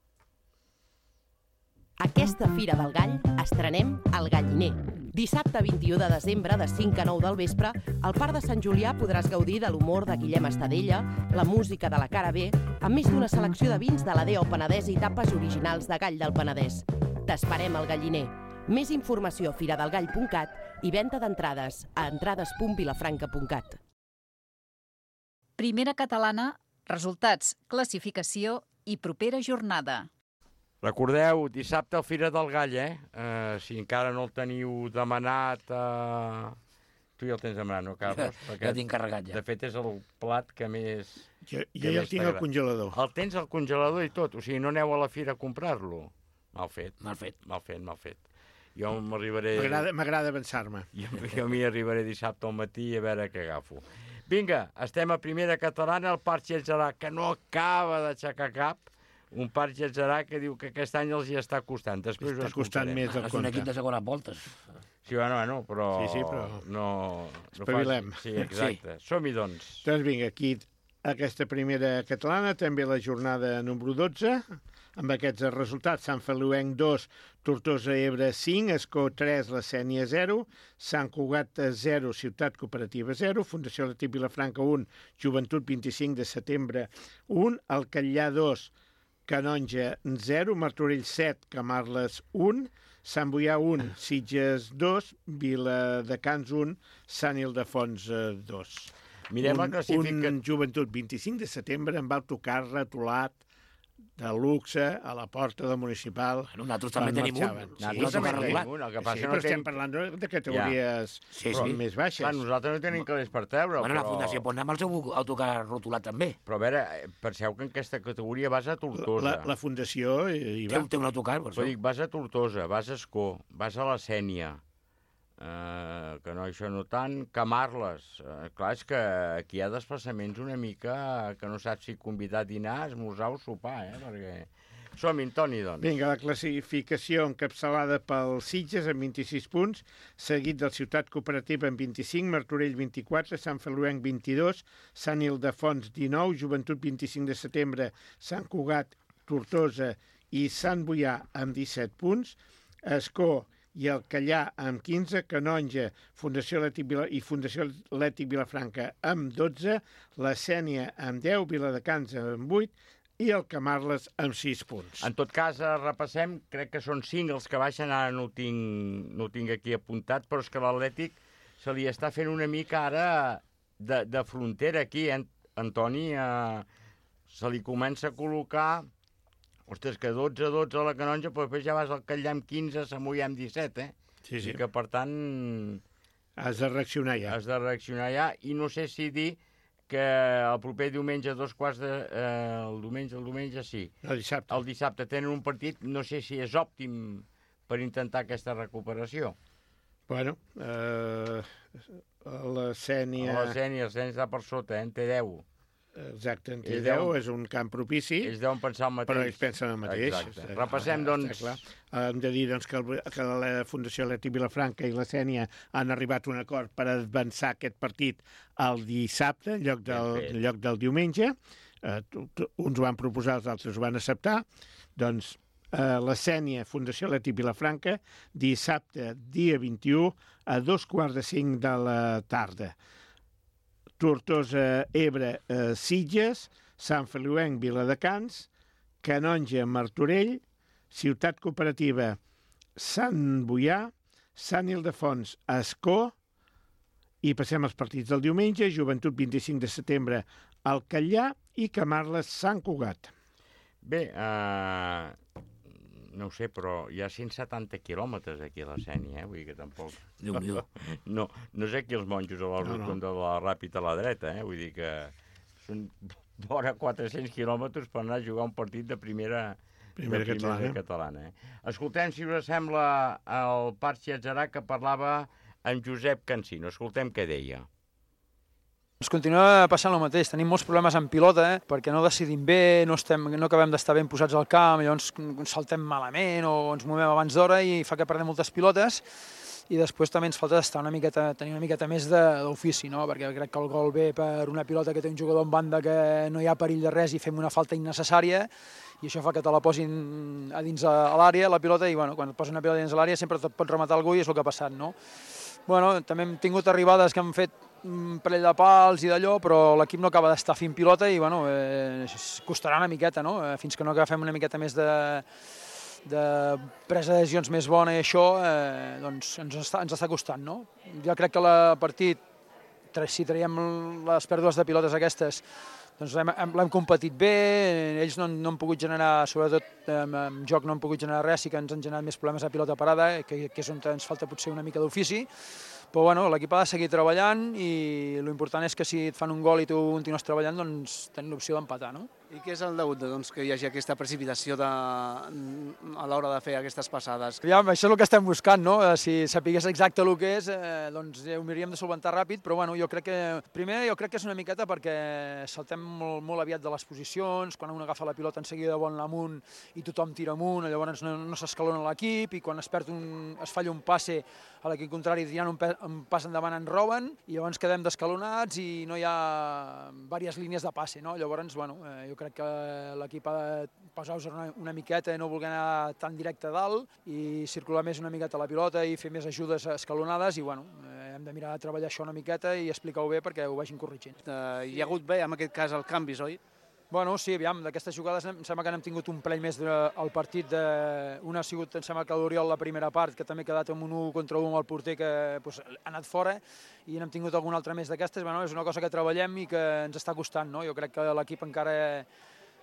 Aquesta Fira del Gall estrenem el Galliner. Dissabte vint-i-u de desembre, de cinc a nou del vespre, al Parc de Sant Julià podràs gaudir de l'humor de Guillem Estadella, la música de la cara B, amb més d'una selecció de vins de la D O Penedès i tapes originals de Gall del Penedès. T'esperem al Galliner. Més informació a firadelgall punt cat i venda d'entrades a entrades punt vilafranca punt cat. Primera catalana, resultats, classificació i propera jornada. Recordeu, dissabte el Fira del Gall, eh? Uh, si encara no el teniu demanat... Uh... Tu ja el tens demanat, no, Carlos? Ja tinc carregat, ja. De fet, és el plat que més... Jo, jo ja el tinc al congelador. El tens al congelador i tot, o sigui, no aneu a la fira a comprar-lo. Mal fet. Mal fet. Mal fet, mal fet. Jo m'arribaré... M'agrada avançar-me. Jo, jo m'hi arribaré dissabte al matí a veure què agafo. Vinga, estem a primera catalana, el Parc Gelzarà, que no acaba d'aixecar cap. Un Parc Gelzarà que diu que aquest any els hi està costant. Després està costant més del compte. És un equip de segones voltes. Sí, bueno, bueno, però... Sí, sí, però... No, no espavilem. Fas... Sí, exacte. Sí. Som-hi, doncs. Doncs vinga, aquí aquesta primera catalana, també la jornada número dotze, amb aquests resultats: Sant Feliuenc dos, Tortosa Ebre cinc, Escó tres, La Sénia zero, Sant Cugat zero, Ciutat Cooperativa zero, Fundació Latí Vilafranca un, Joventut vint-i-cinc de setembre un, Alcallà dos, Canonja zero, Martorell set, Camarles un, Sant Boià un, Sitges dos, Viladecans un, Sant Ildefons dos. Mirem la classificació. Un Joventut vint-i-cinc de setembre amb autocar retolat de luxe a la porta del municipal. Bueno, nosaltres també tenim un. Nosaltres també tenim un. El que passa sí, no però tenim... estem parlant de categories sí, sí. més baixes. Clar, nosaltres no tenim calés per treure, bueno, però... la Fundació pot anar amb el seu autocar rotulat també. Però a veure, penseu que en aquesta categoria vas a Tortosa. La, la Fundació hi va. Té, té un autocar, per això. Dic, vas a Tortosa, vas a Escó, vas a la Sénia, eh, que no, això no tant, Camarles. Eh, clar, és que aquí hi ha desplaçaments una mica que no saps si convidar a dinar, esmorzar o sopar, eh, perquè... Som-hi, Toni, doncs. Vinga, la classificació encapçalada pel Sitges amb vint-i-sis punts, seguit del Ciutat Cooperativa amb vint-i-cinc, Martorell vint-i-quatre, Sant Feliuenc vint-i-dos, Sant Ildefons dinou, Joventut vint-i-cinc de setembre, Sant Cugat, Tortosa i Sant Boià amb disset punts, Escó i el Callà amb quinze, Canonja, Fundació Atlètic Vila i Fundació Atlètic Vilafranca amb dotze, la Sénia amb deu, Viladecans amb vuit, i el Camarles amb sis punts. En tot cas, repassem, crec que són cinc els que baixen, ara no ho tinc, no ho tinc aquí apuntat, però és que l'Atlètic se li està fent una mica ara de, de frontera aquí, eh, Antoni? Eh, se li comença a col·locar, ostres, que dotze a dotze a la Canonja, però després ja vas al Catllà amb quinze, a Samullà amb disset, eh? Sí, sí. I que, per tant... Has de reaccionar ja. Has de reaccionar ja, i no sé si dir que el proper diumenge a dos quarts de... Eh, el diumenge, el diumenge sí. El dissabte. El dissabte tenen un partit, no sé si és òptim per intentar aquesta recuperació. Bueno, eh, la Sénia... La Sénia, la Sénia està per sota, eh? En té deu. Exacte, en té deu, és un camp propici. Ells deuen pensar el mateix. Però ells pensen el mateix. Exacte. Repassem, doncs... Hem de dir doncs, que, el, que la Fundació Atlètic Vilafranca i la Sénia han arribat a un acord per avançar aquest partit el dissabte, en lloc del, en lloc del diumenge. Eh, uns ho van proposar, els altres ho van acceptar. Doncs eh, la Sénia, Fundació Atlètic Vilafranca, dissabte, dia vint-i-u, a dos quarts de cinc de la tarda. Tortosa, Ebre, eh, Sitges, Sant Feliuenc, Viladecans, Canonja, Martorell, Ciutat Cooperativa, Sant Boià, Sant Ildefons, Escó, i passem als partits del diumenge, Joventut vint-i-cinc de setembre, al Catllà i Camarles, Sant Cugat. Bé, eh, no ho sé, però hi ha cent setanta quilòmetres aquí a la Sénia, eh? Vull dir que tampoc... No, no. no, no és aquí els monjos a la no, rotonda no. de la Ràpita a la dreta, eh? Vull dir que són vora quatre-cents quilòmetres per anar a jugar un partit de primera, primera, de primera catalana. catalana eh? Escoltem, si us sembla, el Parc Xatzarà que parlava amb Josep Cancino. Escoltem què deia. Ens continua passant el mateix, tenim molts problemes en pilota, eh? perquè no decidim bé, no, estem, no acabem d'estar ben posats al camp, llavors saltem malament o ens movem abans d'hora i fa que perdem moltes pilotes, i després també ens falta estar una miqueta, tenir una miqueta més d'ofici, no? perquè crec que el gol ve per una pilota que té un jugador en banda que no hi ha perill de res i fem una falta innecessària, i això fa que te la posin a dins a l'àrea, la pilota, i bueno, quan et posen una pilota dins a l'àrea sempre et pot rematar algú i és el que ha passat, no? Bueno, també hem tingut arribades que han fet un parell de pals i d'allò, però l'equip no acaba d'estar fent pilota i bueno, eh, costarà una miqueta, no? Eh, fins que no agafem una miqueta més de, de presa de decisions més bona i això, eh, doncs ens està, ens està costant, no? Jo crec que el partit, si traiem les pèrdues de pilotes aquestes, doncs l'hem competit bé, ells no, no han pogut generar, sobretot en joc no han pogut generar res, sí que ens han generat més problemes a pilota parada, que, que és on ens falta potser una mica d'ofici, però bueno, l'equip ha de seguir treballant i l'important és que si et fan un gol i tu continues treballant, doncs tens l'opció d'empatar, no? I què és el degut doncs, que hi hagi aquesta precipitació de... a l'hora de fer aquestes passades? Ja, això és el que estem buscant, no? Si sapigués exacte el que és, eh, doncs ho hauríem de solventar ràpid, però bueno, jo crec que... Primer, jo crec que és una miqueta perquè saltem molt, molt aviat de les posicions, quan un agafa la pilota en seguida vol anar amunt i tothom tira amunt, llavors no, no s'escalona l'equip i quan es perd un, es falla un passe a l'equip contrari tirant un, un pas endavant en roben i llavors quedem descalonats i no hi ha diverses línies de passe, no? Llavors, bueno, eh, jo crec que l'equip ha de posar-se una, una miqueta i no voler anar tan directe a dalt i circular més una miqueta la pilota i fer més ajudes escalonades i bueno, eh, hem de mirar de treballar això una miqueta i explicar-ho bé perquè ho vagin corregint. Uh, hi ha hagut bé, en aquest cas, el canvis, oi? Bueno, sí, aviam, d'aquestes jugades em sembla que n'hem tingut un parell més al partit. De... Una ha sigut, em sembla que l'Oriol la primera part, que també ha quedat amb un u contra un al porter que pues, ha anat fora, i n'hem tingut alguna altra més d'aquestes. Bueno, és una cosa que treballem i que ens està costant, no? Jo crec que l'equip encara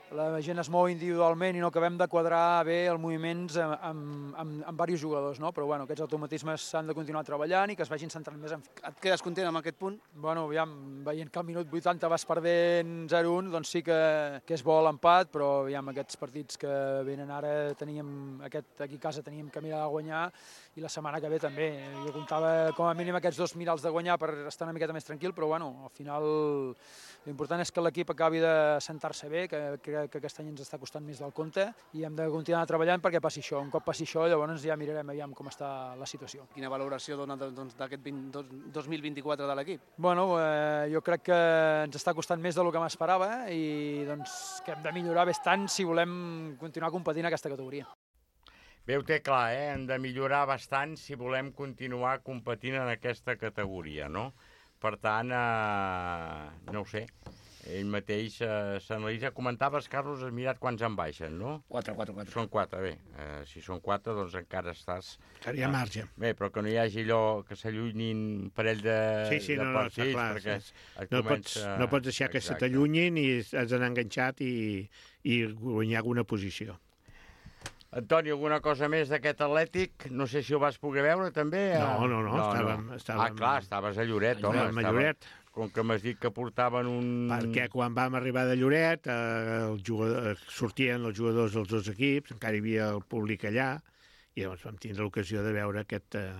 la gent es mou individualment i no acabem de quadrar bé els moviments amb, amb, amb, amb diversos jugadors, no? Però bueno, aquests automatismes s'han de continuar treballant i que es vagin centrant més en... Et quedes content amb aquest punt? Bueno, aviam, veient que al minut vuitanta vas perdent zero a un, doncs sí que, que és bo l'empat, però aviam, aquests partits que venen ara teníem, aquest, aquí a casa teníem que mirar de guanyar i la setmana que ve també. Jo comptava com a mínim aquests dos mirals de guanyar per estar una miqueta més tranquil, però bueno, al final l'important és que l'equip acabi de sentar-se bé, que, que, que aquest any ens està costant més del compte i hem de continuar treballant perquè passi això. Un cop passi això, llavors ja mirarem aviam com està la situació. Quina valoració dona doncs, d'aquest dos mil vint-i-quatre de l'equip? Bueno, eh, jo crec que ens està costant més del que m'esperava i doncs, que hem de millorar bastant si volem continuar competint en aquesta categoria. Bé, ho té clar, eh? Hem de millorar bastant si volem continuar competint en aquesta categoria, no? Per tant, eh, no ho sé, ell mateix eh, s'analitza. Comentaves, Carlos, has mirat quants en baixen, no? Quatre, quatre, quatre. Són quatre, bé. Eh, si són quatre, doncs encara estàs... Encara hi ha marge. Bé, però que no hi hagi allò que s'allunyin un parell de, sí, sí, de no, no, partits, clar, perquè sí. et no, comença... pots, no pots deixar que se t'allunyin i has d'anar enganxat i, i guanyar alguna posició. Antoni, alguna cosa més d'aquest Atlètic? No sé si ho vas poder veure, també? No, no, no, no estàvem... no. estàvem... Ah, clar, estaves a Lloret, home. Estàvem a Lloret. Com que m'has dit que portaven un... Perquè quan vam arribar de Lloret, eh, el jugador, sortien els jugadors dels dos equips, encara hi havia el públic allà, i llavors vam tindre l'ocasió de veure aquest eh,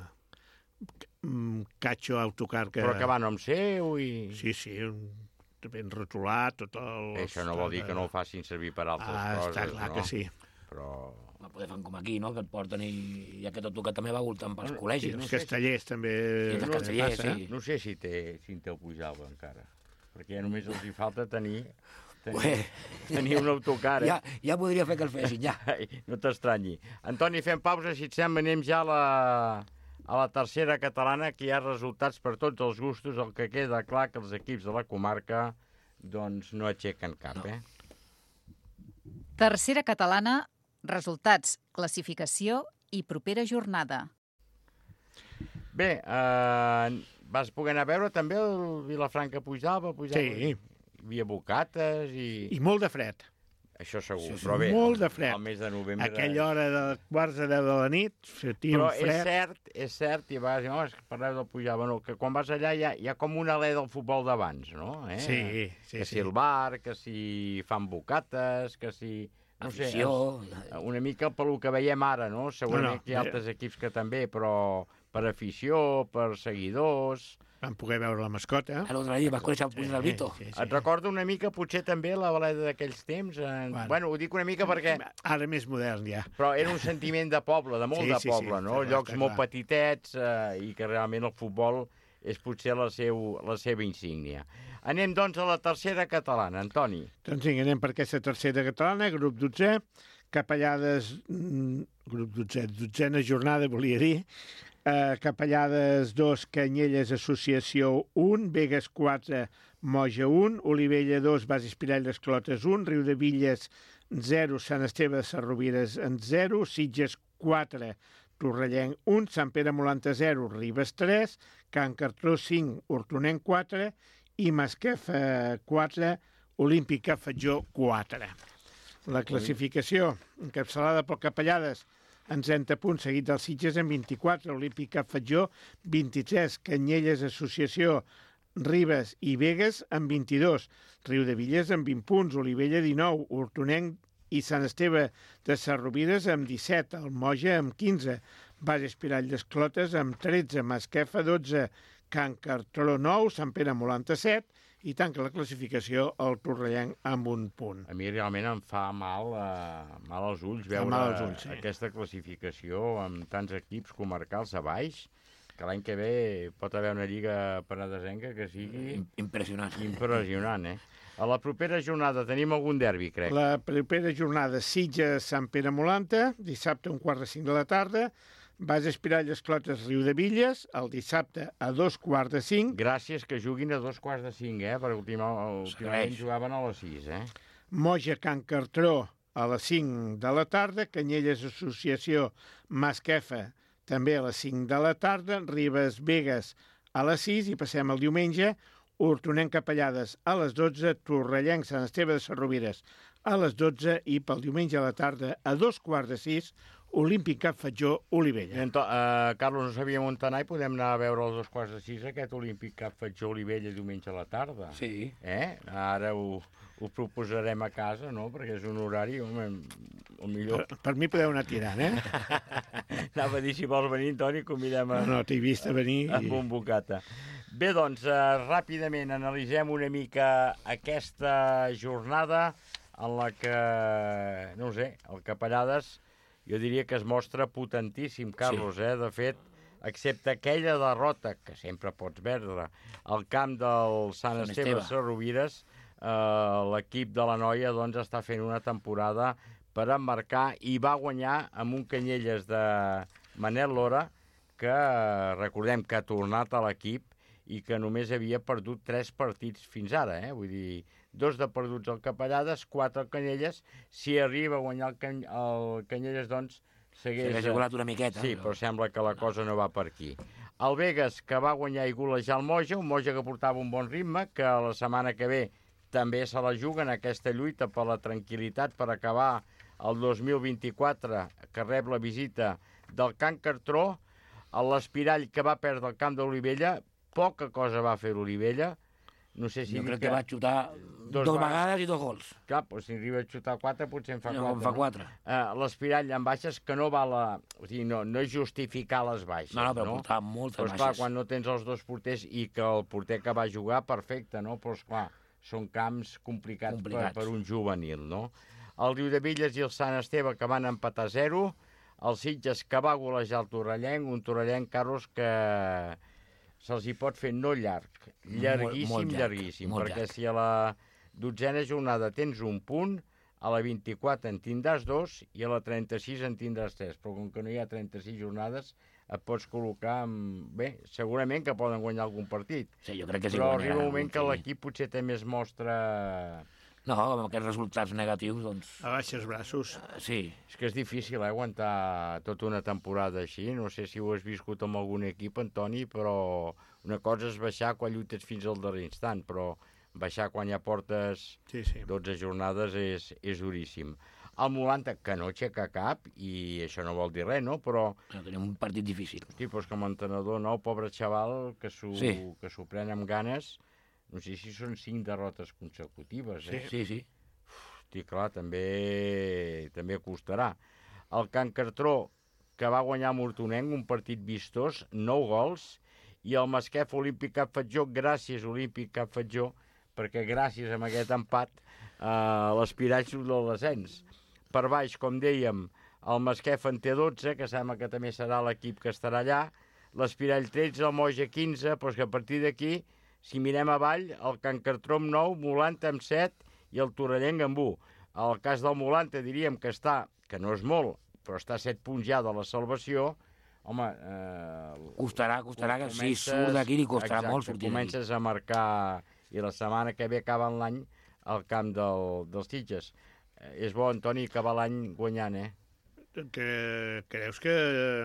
catxo autocar que... Però que va a nom seu i... Sí, sí, ben retolat, tot el... Això no vol dir que no el facin servir per altres ah, coses, està clar no? que sí. Però... No poder fan com aquí, no?, que et porten i, i aquest autocar també va voltant pels no, col·legis. Sí, no? Els castellers també... Sí, els castellers, passa, sí. No sé si té, si en té el Pujal encara, perquè ja només els hi falta tenir... Tenir, Ué. tenir un autocar, eh? Ja, ja podria fer que el fessin, ja. No t'estranyi. Antoni, fem pausa, si et sembla, anem ja a la, a la tercera catalana, que hi ha resultats per tots els gustos, el que queda clar que els equips de la comarca doncs no aixequen cap, eh? Tercera catalana, resultats, classificació i propera jornada. Bé, eh, vas poder anar a veure també el Vilafranca Puigdàlber? Sí. Hi havia bocates i... I molt de fred. Això segur, Sí, sí, però bé, molt de fred. al mes de novembre... Aquella hora de quarts de deu de la nit, fotia Però un fred. és cert, és cert, i a vegades diuen, home, parleu del Puigdàlber, no, que quan vas allà hi ha, hi ha com una alè del futbol d'abans, no? Eh? Sí, sí, que sí. si el bar, que si fan bocates, que si... No sé, Afició. una mica pel que veiem ara, no? Segurament No, no, que hi ha altres equips que també, però per afició, per seguidors... Vam poder veure la mascota. L'altre dia vas conèixer el Puig del Vito. Sí, sí, Et recorda una mica, potser també, la baleda d'aquells temps? En... Bueno. bueno, ho dic una mica perquè... Ara més modern, ja. Però era un sentiment de poble, de molt Sí, de sí, poble, sí, no? està Llocs clar, molt clar. petitets eh, i que realment el futbol és potser la, seu, la seva insígnia. Anem, doncs, a la tercera catalana. Antoni. Doncs vinga, anem per aquesta tercera catalana, grup dotzè, Capellades, mm, grup dotzè, dotzena jornada, volia dir, eh, Capellades dos, Canyelles Associació un, Begues quatre, Moja un, Olivella dos, Bases Pirelles Clotes un, Riu de Villes zero, Sant Esteve de Sarrovires en zero, Sitges quatre, Torrellenc un, Sant Pere Molanta zero, Ribes tres, Can Cartró cinc, Hortonenc quatre i Masquefa quatre, Olímpica Fatjó quatre. La classificació, encapçalada pel Capellades, en trenta punts, seguit del Sitges en vint-i-quatre, Olímpica Fatjó vint-i-tres, Canyelles Associació, Ribes i Begues en vint-i-dos, Riu de Villes amb vint punts, Olivella dinou, Hortonenc i Sant Esteve de Sarrovires amb disset, el Moja amb quinze, Bases Pirall d'Esclotes amb tretze, Masquefa dotze, Can Cartró nou, Sant Pere Molanta set i tanca la classificació el Torrellenc amb un punt. A mi realment em fa mal, eh, mal als ulls veure mal als ulls, sí. aquesta classificació amb tants equips comarcals a baix, que l'any que ve pot haver una lliga penedesenca que sigui... Impressionant. Impressionant, eh? A la propera jornada tenim algun derbi, crec. La propera jornada, Sitges-Sant Pere Molanta, dissabte a un quart de cinc de la tarda, Bases Piralles Clotes Riu de Villes, el dissabte a dos quarts de cinc. Gràcies que juguin a dos quarts de cinc, eh? Perquè últimament, últimament jugaven a les sis, eh? Moja Can Cartró a les cinc de la tarda, Canyelles Associació Masquefa també a les cinc de la tarda, Ribes Begues a les sis i passem el diumenge, Hortonenc Capellades a les dotze, Torrellenc Sant Esteve de Sarrovires a les dotze i pel diumenge a la tarda a dos quarts de sis, Olímpic Cap Fatjó, Olivella. Ento, uh, Carlos, no sabíem on anar i podem anar a veure els dos quarts de sis aquest Olímpic Cap Fatjó, Olivella, diumenge a la tarda. Sí. Eh? Ara ho, ho proposarem a casa, no?, perquè és un horari, home, el millor... Per, per mi podeu anar tirant, eh? Anava a dir, si vols venir, Toni, convidem a... No, no, t'he vist a venir. A I... un bocata. Bé, doncs, uh, ràpidament analitzem una mica aquesta jornada en la que, no ho sé, el Capellades, jo diria que es mostra potentíssim, Carlos, sí. eh? De fet, excepte aquella derrota, que sempre pots perdre, al camp del Sant, Sant Esteve Sesrovires, eh, l'equip de la noia doncs, està fent una temporada per emmarcar i va guanyar amb un Canyelles de Manel Lora, que recordem que ha tornat a l'equip i que només havia perdut tres partits fins ara, eh? Vull dir, dos de perduts al Capellades, quatre al Canyelles. Si arriba a guanyar el, Can... el Canyelles, doncs, segueix... Segueix igualat una miqueta. Sí, però sembla que la cosa no va per aquí. El Vegas, que va guanyar i golejar el Moja, un Moja que portava un bon ritme, que la setmana que ve també se la juga en aquesta lluita per la tranquil·litat per acabar el dos mil vint-i-quatre, que rep la visita del Can Cartró. L'Espirall, que va perdre el camp d'Olivella, poca cosa va fer l'Olivella. No sé si jo crec que, que va xutar dos, dos vegades i dos gols. Clar, doncs si arriba a xutar quatre, potser en fa no, quatre. En fa quatre. No? Uh, L'Espirall amb baixes, que no va la... O sigui, no, no és justificar les baixes. No, no, però no? portava moltes però, baixes. Clar, quan no tens els dos porters i que el porter que va jugar, perfecte, no? Però, esclar, són camps complicats, complicats. Per, per un juvenil, no? El Riudebitlles i el Sant Esteve, que van empatar a zero. El Sitges, que va golejar el Torrellenc, un Torrellenc, Carlos, que... se'ls hi pot fer no llarg, llarguíssim, molt, molt llarg, llarguíssim, molt perquè llarg. Si a la dotzena jornada tens un punt, a la vint-i-quatre en tindràs dos i a la trenta-sis en tindràs tres, però com que no hi ha trenta-sis jornades et pots col·locar amb... Bé, segurament que poden guanyar algun partit, sí, jo crec que sí, però arriba un moment que l'equip potser també es mostra... No, amb aquests resultats negatius, doncs... Abaixa els braços. Uh, sí. És que és difícil, eh, aguantar tota una temporada així. No sé si ho has viscut amb algun equip, Antoni, però una cosa és baixar quan lluites fins al darrer instant, però baixar quan ja portes sí, sí. dotze jornades és, és duríssim. El Molanta, que no aixeca cap, i això no vol dir res, no? Però... No, tenim un partit difícil. Hosti, doncs com a entenedor, no? El pobre xaval que s'ho sí. pren amb ganes... No sé si són cinc derrotes consecutives, eh? Sí, sí. Hosti, clar, també, també costarà. El Can Cartró, que va guanyar a Mortonenc, un partit vistós, nou gols, i el Masquef Olímpic Cap Fatjó, gràcies Olímpic Cap Fatjó, perquè gràcies a aquest empat eh, l'Espirall surt del descens. Per baix, com dèiem, el Masquef en té dotze, que sembla que també serà l'equip que estarà allà, l'Espirall tretze, el Moja quinze, però és que a partir d'aquí, si mirem avall, el Can Cartró amb nou, Molanta amb set i el Torrellenc amb u. El cas del Molanta diríem que està, que no és molt, però està a set punts ja de la salvació. Home... Eh, costarà, costarà, que si surt d'aquí li costarà exacte, molt sortir d'aquí. Comences a marcar, i la setmana que ve acaba l'any al camp del, dels Sitges. Eh, és bo, Antoni, acabar l'any guanyant, eh? Que creus que...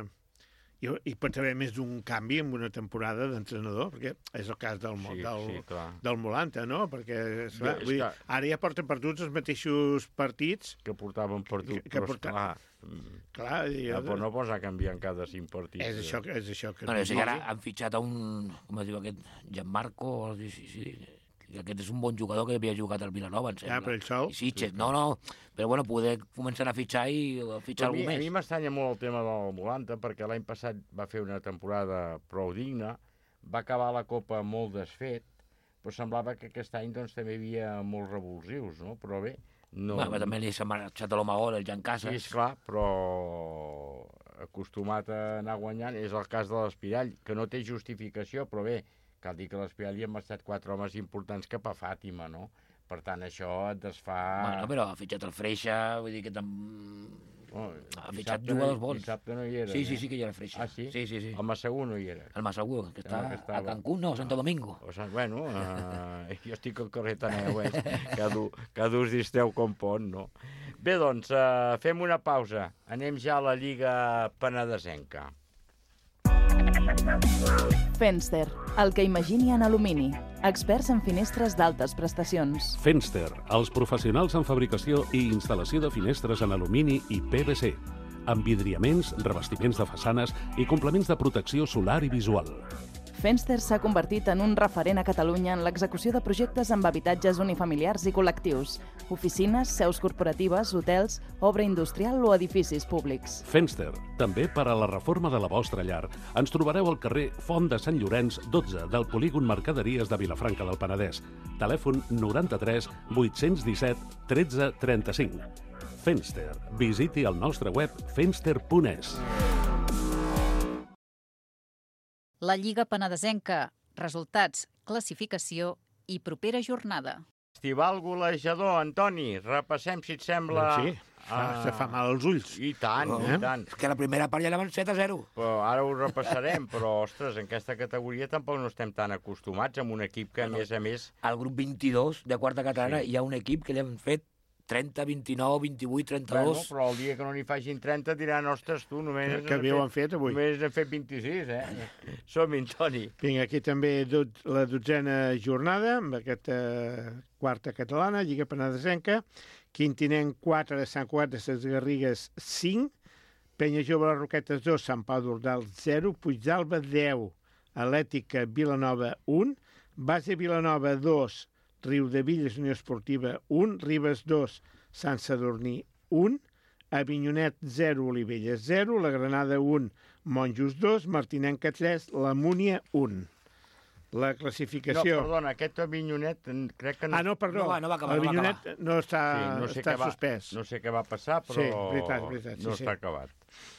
I, i pot haver més d'un canvi en una temporada d'entrenador, perquè és el cas del, sí, del, sí, del Molanta, no? Perquè esclar, Bé, vull dir, que... ara ja porten perduts els mateixos partits... Que portaven perdut, que, que però porta... esclar... Clar, i... no, però no pots anar canviant cada cinc partits. És això, és això que... No, no, sí que ara han fitxat a un... Com es diu aquest? Gianmarco... Sí, sí, sí. Aquest és un bon jugador que havia jugat al Vilanova, em sembla. Ja, per el sol. I Sitges. No, no, però bueno, poder començar a fitxar i a fitxar algú més. A mi m'estranya molt el tema del Molanta, perquè l'any passat va fer una temporada prou digna, va acabar la Copa molt desfet, però semblava que aquest any doncs, també hi havia molts revulsius, no? Però bé... No... Bueno, també li s'ha marxat a l'Omagol, el Jan Casas. Sí, esclar, però acostumat a anar guanyant és el cas de l'Espirall, que no té justificació, però bé, cal dir que l'Espirall hi han marxat quatre homes importants cap a Fàtima, no? Per tant, això et desfà... Bueno, però ha fitxat el Freixa, vull dir que... Tam... Oh, ha fitxat jugadors bons. Dissabte no hi era, Sí, sí, eh? sí que hi era Freixa. Ah, sí? Sí, sí, sí. El Massagú no hi era. El Massagú, que està que estava... a Cancún, no, a Santo Domingo. O sigui, bueno, uh, jo estic al carrer Taneu, eh? Cada, cada us distreu com pot, no? Bé, doncs, uh, fem una pausa. Anem ja a la Lliga Penedesenca. Fenster, el que imagini en alumini. Experts en finestres d'altes prestacions. Fenster, els professionals en fabricació i instal·lació de finestres en alumini i P V C, amb vidriaments, revestiments de façanes i complements de protecció solar i visual. Fenster s'ha convertit en un referent a Catalunya en l'execució de projectes amb habitatges unifamiliars i col·lectius, oficines, seus corporatives, hotels, obra industrial o edificis públics. Fenster, també per a la reforma de la vostra llar. Ens trobareu al carrer Font de Sant Llorenç, dotze, del polígon Mercaderies de Vilafranca del Penedès. Telèfon noranta-tres vuit-cents disset tretze trenta-cinc. Fenster. Visiti el nostre web fenster punt es. La Lliga Penedesenca. Resultats, classificació i propera jornada. Festival golejador, Antoni, repassem, si et sembla... Sí, fa, se fa mal als ulls. I tant, Oh, i tant. És que la primera part ja anaven set a zero. Però ara ho repassarem, però, ostres, en aquesta categoria tampoc no estem tan acostumats amb un equip que, a més a més... Al grup vint-i-dos de quarta catalana Sí. hi ha un equip que li han fet trenta, vint-i-nou, vint-i-vuit, trenta-dos... Bueno, però el dia que no n'hi facin trenta diran, ostres, tu, només... Que- que bé ho han fet avui. Només n'hem fet vint-i-sis, eh? Som-hi, Toni. Vinga, aquí també dot, la dotzena jornada, amb aquesta quarta catalana, Lliga Penedesenca, Quintinenc quatre, Sant Cugat de ses Garrigues cinc, Penya Jove les Roquetes dos, Sant Pau d'Ordal zero, Puigdàlber deu, Atlètica Vilanova un, Base Vilanova dos, Riudevilles Unió Esportiva un, Ribes dos, Sant Sadurní un, Avinyonet zero, Olivelles zero, La Granada un, Monjos dos, Martinenca tres, La Múnia un. La No, classificació... perdona, aquest Avinyonet mm, crec que no... Ah, no, perdó. No va, no va acabar, el no va Avinyonet acabar. no està, Sí, no sé està què va- suspès. No sé què va passar, però Sí, veritat, veritat, sí, no sí. està acabat.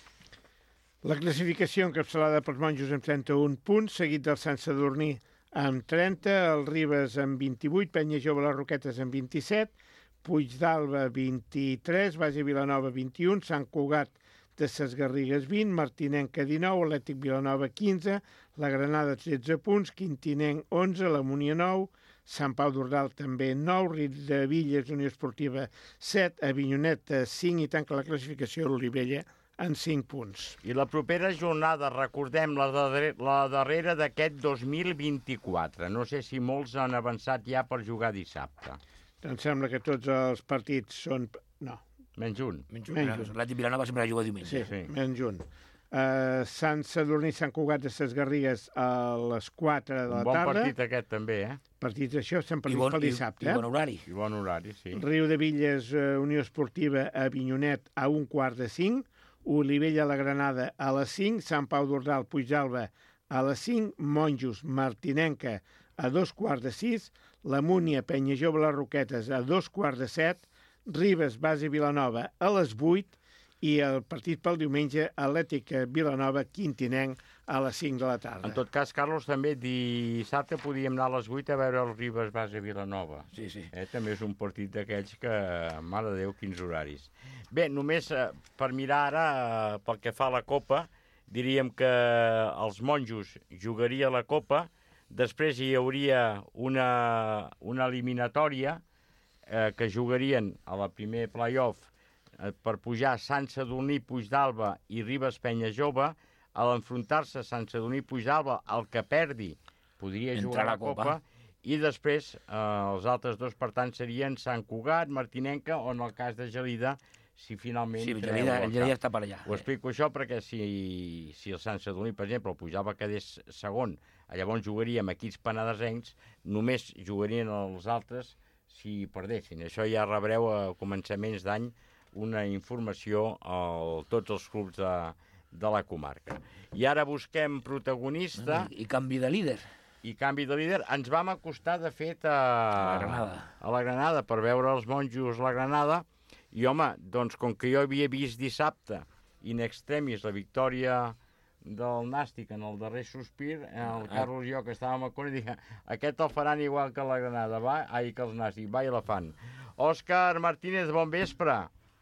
La classificació encapçalada pels monjos amb trenta-un punts, seguit del Sant Sadurní amb trenta, el Ribes amb vint-i-vuit, Penya Jove les Roquetes amb vint-i-set, Puigdàlber vint-i-tres, Base Vilanova vint-i-un, Sant Cugat de ses Garrigues vint, Martinenca dinou, Atlètic Vilanova quinze, La Granada tretze punts, Quintinenc onze, La Múnia nou, Sant Pau d'Ordal també nou, Riudevilles Unió Esportiva set, Avinyonet cinc i tanca la classificació l'Olivella en cinc punts. I la propera jornada, recordem, la, darrera, la darrera d'aquest dos mil vint-i-quatre. No sé si molts han avançat ja per jugar dissabte. Em sembla que tots els partits són... No. Menys un. Menys un. Menys un. L'Atlètic Vilanova sempre juga diumenge. Sí, sí. menys un. Uh, Sant Sadurní i Sant Cugat de ses Garrigues a les quatre de la Un bon tarda. partit aquest també, eh? Partits això, sempre I dit bon- pel i- dissabte. i bon horari. I bon horari, sí. Riudevilles, uh, Unió Esportiva a Avinyonet a un quart de cinc, Olivella la Granada a les cinc, Sant Pau d'Ordal, Puigdàlber a les cinc, Monjos, Martinenca a dos quarts de sis, La Múnia, Penya Jove les Roquetes a dos quarts de set, Ribes, Base Vilanova a les vuit i el partit pel diumenge Atlètica Vilanova, Quintinenc a les cinc de la tarda. En tot cas, Carlos, també dissabte podíem anar a les vuit a veure el Ribes Base Vilanova. Sí, sí. Eh, també és un partit d'aquells que, mare de Déu, quins horaris. Bé, només eh, per mirar ara, eh, pel que fa a la Copa, diríem que els monjos jugaria la Copa, després hi hauria una, una eliminatòria eh, que jugarien a la primer play-off eh, per pujar Sant Sadurní, Puigdàlber i Ribes Penya Jove. A l'enfrontar-se Sant Sadurní i Puigdàlber, el que perdi podria Entra jugar a a la la Copa, Copa. i després eh, els altres dos, per tant, serien Sant Cugat, Martinenca, o en el cas de Gelida, si finalment... Sí, treu Gelida- el el Gelida cap. està per allà. Ho explico això perquè si, si el Sant Sadurní, per exemple, el Puigdàlber quedés segon, llavors jugaríem equips penedesencs, només jugarien els altres si perdessin. Això ja rebreu a començaments d'any una informació a tots els clubs de, de la comarca. I ara busquem protagonista... I canvi de líder. I canvi de líder. Ens vam acostar, de fet, a, A la Granada. a la Granada per veure els monjos la Granada. I, home, doncs, com que jo havia vist dissabte in extremis la victòria del Nàstic en el darrer sospir, el Carlos i jo, que estàvem a corre, dic, aquest el faran igual que la Granada, va? Ai, que els Nàstic, va i la fan. Òscar Martínez, bon vespre.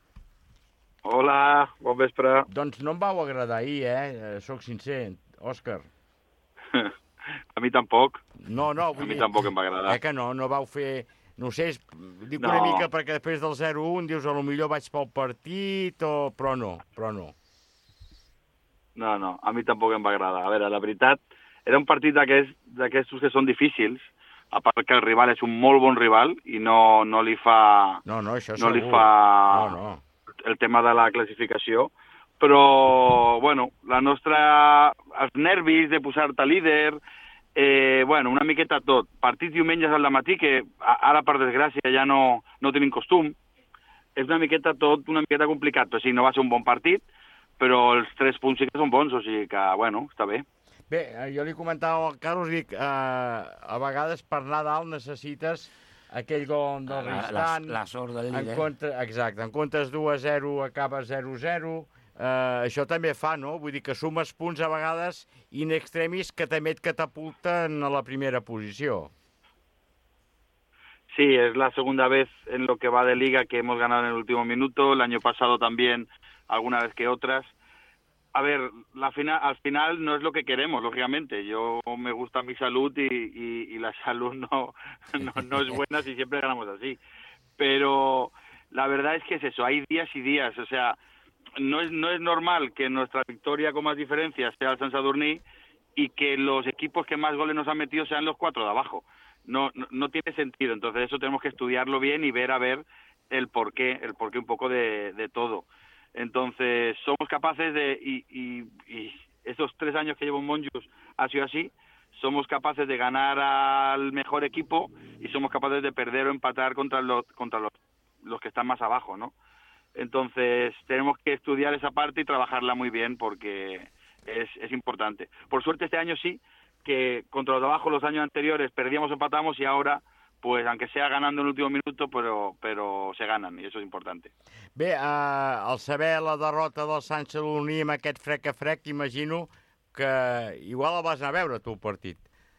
Hola, bon vespre. Doncs no em vau agradar ahir, eh? Soc sincer, Òscar. A mi tampoc. No, no, A vull mi dir... tampoc em va agradar. Eh que no, no vau fer... No ho sé, és, dic una No. mica perquè després del zero un dius, a lo millor vaig pel partit, o... però no, però no. no, no, a mi tampoc em va agradar. A veure, la veritat, era un partit d'aquests que són difícils, a part que el rival és un molt bon rival i no, no li fa... No, no, això no segur. li fa No, no. el tema de la classificació, però, bueno, la nostra... els nervis de posar-te líder, eh, bueno, una miqueta tot. Partits diumenges al matí, que ara, per desgràcia, ja no, no tenim costum, és una miqueta tot, una miqueta complicat, però sí, no va ser un bon partit, però els tres punts sí que són bons, o sigui que, bueno, està bé. Bé, jo li comentava al Carlos, dic, eh, a vegades per anar dalt necessites aquell gol del Ristant. La, la sort del líder. En contra, exacte, en comptes d'u a zero acaba zero a zero. Eh, això també fa, no? Vull dir que sumes punts a vegades in extremis que també et catapulten a la primera posició. Sí, es la segunda vez en lo que va de liga que hemos ganado en el último minuto. El año pasado también, alguna vez que otras. A ver, la final, al final no es lo que queremos, lógicamente. Yo me gusta mi salud y, y, y la salud no, no, no es buena si siempre ganamos así. Pero la verdad es que es eso, hay días y días. O sea, no es, no es normal que nuestra victoria con más diferencias sea el Sant Sadurní y que los equipos que más goles nos han metido sean los cuatro de abajo. No, no, no tiene sentido. Entonces eso tenemos que estudiarlo bien y ver a ver el porqué, el porqué un poco de, de todo. Entonces, somos capaces de, y, y, y estos tres años que llevo en Monjos ha sido así, somos capaces de ganar al mejor equipo y somos capaces de perder o empatar contra los, contra los, los que están más abajo, ¿no? Entonces, tenemos que estudiar esa parte y trabajarla muy bien porque es, es importante. Por suerte este año sí, que contra los de abajo los años anteriores perdíamos o empatamos y ahora, pues aunque sea ganando en el último minuto, pero, pero se ganan, i això és important. Bé, eh, al saber la derrota del Sant Sadurní amb aquest frec a frec, imagino que igual el vas anar a veure, tu, el partit.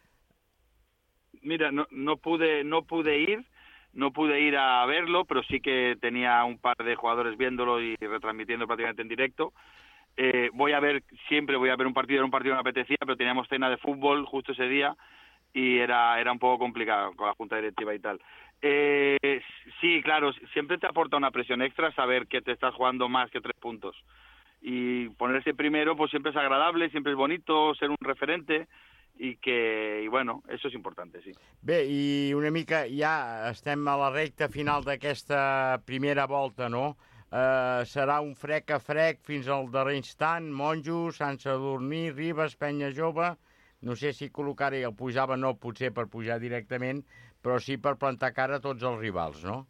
Mira, no, no, pude, no pude ir, no pude ir a verlo, pero sí que tenía un par de jugadores viéndolo y retransmitiendo prácticamente en directo. Eh, voy a ver, siempre voy a ver un partido, era un partido que me apetecía, pero teníamos cena de fútbol justo ese día, y era, era un poco complicado con la junta directiva y tal. Eh, sí, claro, siempre te aporta una presión extra saber que te estás jugando más que tres puntos. Y ponerse primero, pues siempre es agradable, siempre es bonito, ser un referente, i que, i bueno, això és important, sí. Bé, i una mica ja estem a la recta final d'aquesta primera volta, no? Eh, serà un frec a frec fins al darrer instant, Monjos, Sant Sadurní, Ribes, Penya Jove. No sé si col·locar-hi el pujava no, potser per pujar directament, però sí per plantar cara a tots els rivals, ¿no?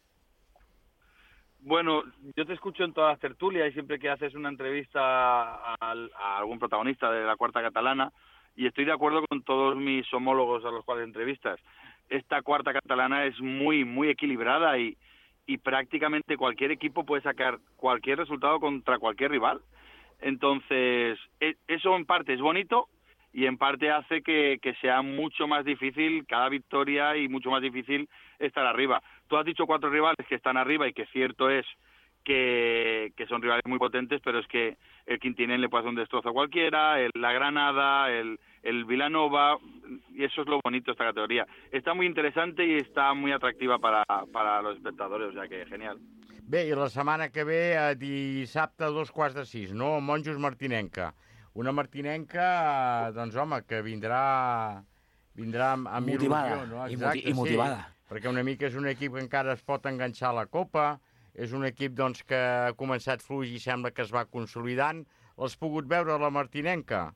Bueno, yo te escucho en todas las tertulias y siempre que haces una entrevista a, a algún protagonista de la cuarta catalana, y estoy de acuerdo con todos mis homólogos a los cuales entrevistas. Esta cuarta catalana es muy, muy equilibrada y, y prácticamente cualquier equipo puede sacar cualquier resultado contra cualquier rival. Entonces, eso en parte es bonito, y en parte hace que, que sea mucho más difícil cada victoria y mucho más difícil estar arriba. Tú has dicho cuatro rivales que están arriba y que cierto es que, que son rivales muy potentes, pero es que el Quintinén le puede hacer un destrozo a cualquiera, el, la Granada, el, el Vilanova, y eso es lo bonito de esta categoría. Está muy interesante y está muy atractiva para, para los espectadores, o sea que genial. Bé, i la setmana que ve, a dissabte a dos quarts de sis, no? Monjos Martinenca. Una martinenca, doncs, home, que vindrà, vindrà amb, amb motivada, il·lusió, no? Exacte, i motivada. Sí, perquè una mica és un equip que encara es pot enganxar a la Copa, és un equip doncs, que ha començat fluix i sembla que es va consolidant. L'has pogut veure a la martinenca?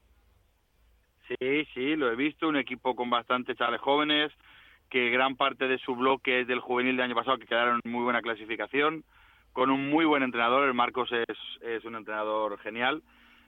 Sí, sí, lo he visto, un equipo con bastantes chavales jóvenes, que gran parte de su bloque es del juvenil del año pasado, que quedaron en muy buena clasificación, con un muy buen entrenador, el Marcos es, es un entrenador genial.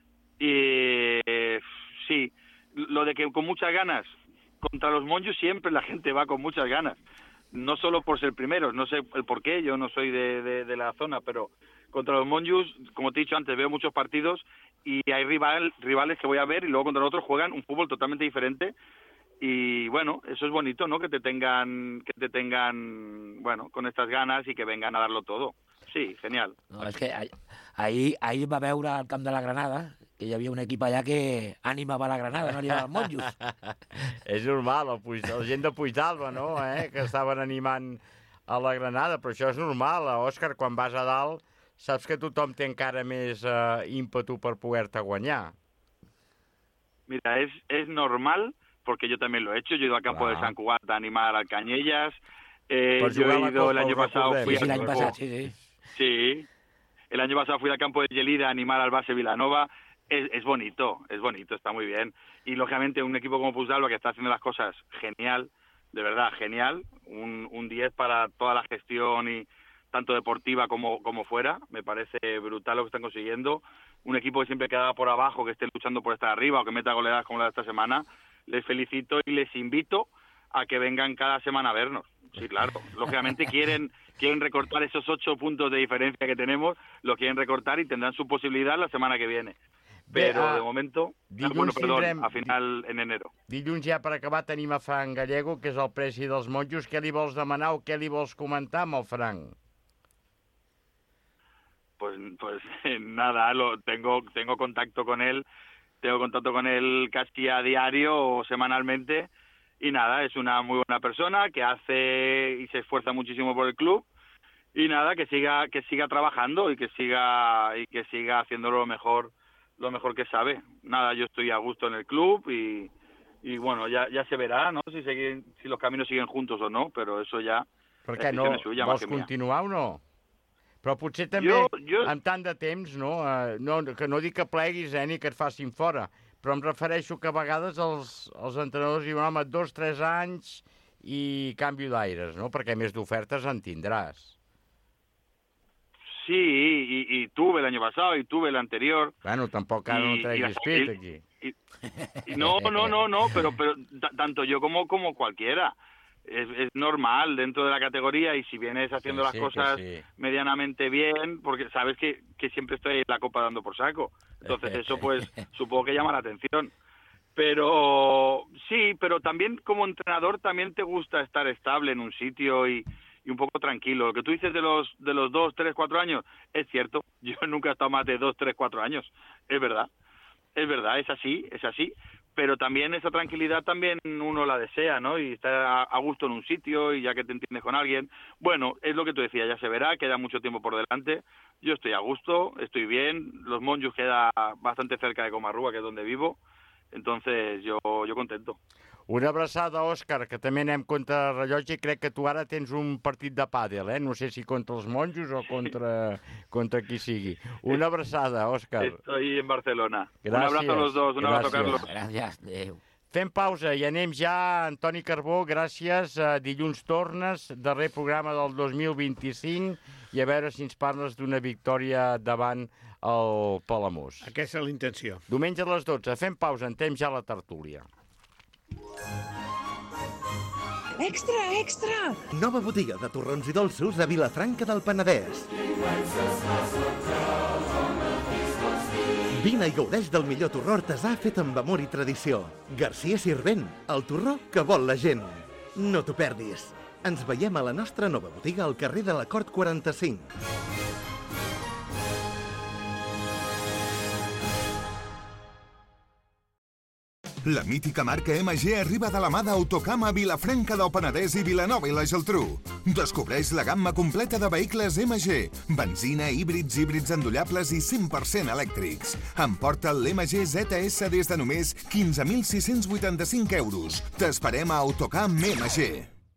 Y eh, sí, lo de que con muchas ganas, contra los Monjos siempre la gente va con muchas ganas, no solo por ser primeros, no sé el por qué, yo no soy de, de, de la zona, pero contra los Monjos, como te he dicho antes, veo muchos partidos y hay rival, rivales que voy a ver y luego contra los otros juegan un fútbol totalmente diferente y bueno, eso es bonito, ¿no? Que te tengan, que te tengan, bueno, con estas ganas y que vengan a darlo todo. Sí, genial. No, és que ahir, ahir va veure al camp de la Granada que hi havia un equip allà que animava la Granada, no animava els Monjos. És normal, el Puig, la gent de Puigdàlber, no?, eh? Que estaven animant a la Granada, però això és normal, Òscar, quan vas a dalt saps que tothom té encara més eh, ímpetu per poder-te guanyar. Mira, es, es normal, porque yo también lo he hecho. Yo he ido al campo Clar. de Sant Cugat a animar al Cañellas. Eh, Per yo jugar a he la ido Copa, el año ho pasado... recordem. Fui Sí, al l'any campo- passat, sí, sí. Sí. El año pasado fui al campo de Gelida a animar al base Vilanova. Es, es bonito, es bonito, está muy bien. Y lógicamente un equipo como Puigdàlber que está haciendo las cosas genial, de verdad, genial. Un, un diez para toda la gestión y tanto deportiva como, como fuera. Me parece brutal lo que están consiguiendo. Un equipo que siempre queda por abajo, que esté luchando por estar arriba o que meta goleadas como la de esta semana. Les felicito y les invito a que vengan cada semana a vernos. Sí, claro. Lógicamente quieren quieren recortar esos ocho puntos de diferencia que tenemos, los quieren recortar y tendrán su posibilidad la semana que viene. Pero Bé, ah, de momento, dilluns bueno, perdón, tindrem- a final en enero. Dilluns ja per acabar tenim a Frank Gallego, que és el presi dels monjos. Què li vols demanar o què li vols comentar amb el Frank? Pues, pues nada, lo, tengo, tengo contacto con él, tengo contacto con él casi a diario o semanalmente y nada, es una muy buena persona que hace y se esfuerza muchísimo por el club y nada, que siga que siga trabajando y que siga y que siga haciéndolo lo mejor lo mejor que sabe. Nada, yo estoy a gusto en el club y, y bueno, ya ya se verá, ¿no? Si siguen, si los caminos siguen juntos o no, pero eso ya Per es què no? decisión suya más Vols que mía. continuar o no? Però potser també, Jo- jo- amb tant de temps, no? Eh, no? Que no dic que pleguis, eh, ni que et facin fora, però em refereixo que a vegades els, els entrenadors diuen, home, dos, tres anys i canvi d'aires, no? Perquè més d'ofertes en tindràs. Sí, y, y tuve el año pasado y tuve el anterior. Bueno, tampoc ara no Y- y treguis las- pit, y- aquí. y no, no, no, no, pero, pero ta- tanto yo como, como cualquiera. Es, es normal dentro de la categoría y si vienes haciendo Sí, las sí, cosas que sí. medianamente bien, porque sabes que, que siempre estoy en la copa dando por saco. Entonces eso pues supongo que llama la atención. Pero sí, pero también como entrenador también te gusta estar estable en un sitio y, y un poco tranquilo. Lo que tú dices de los de los dos, tres, cuatro años es cierto. Yo nunca he estado más de dos, tres, cuatro años. Es verdad, es verdad, es así, es así. Pero también esa tranquilidad también uno la desea, ¿no? Y estar a, a gusto en un sitio y ya que te entiendes con alguien. Bueno, es lo que tú decías, ya se verá, queda mucho tiempo por delante. Yo estoy a gusto, estoy bien. Los Monjos queda bastante cerca de Comarruga, que es donde vivo. Entonces, yo, yo contento. Una abraçada, Òscar, que també anem contra rellotge i crec que tu ara tens un partit de pàdel, eh? No sé si contra els monjos o contra, contra qui sigui. Una abraçada, Òscar. Estoy en Barcelona. Gràcies. Un abrazo a los dos, un abrazo, Gràcies. Carlos. Gràcies, adéu. Fem pausa i anem ja, Antoni Carbó, gràcies. Uh, dilluns tornes, darrer programa del dos mil vint-i-cinc, i a veure si ens parles d'una victòria davant el Palamós. Aquesta és la intenció. Diumenge a les dotze, fem pausa, entrem ja a la tertúlia. Extra, extra! Nova botiga de torrons i dolços de Vilafranca del Penedès. Vine i gaudeix del millor torró artesà fet amb amor i tradició. Garcia Sirvent, el torró que vol la gent. No t'ho perdis. Ens veiem a la nostra nova botiga al carrer de la Cort quaranta-cinc. La mítica marca M G arriba de la mà d'Autocam a Vilafranca del Penedès i Vilanova i la Geltrú. Descobreix la gamma completa de vehicles M G, benzina, híbrids, híbrids endollables i cent per cent elèctrics. Emporta l'M G Z S des de només quinze mil sis-cents vuitanta-cinc euros. T'esperem a Autocam M G.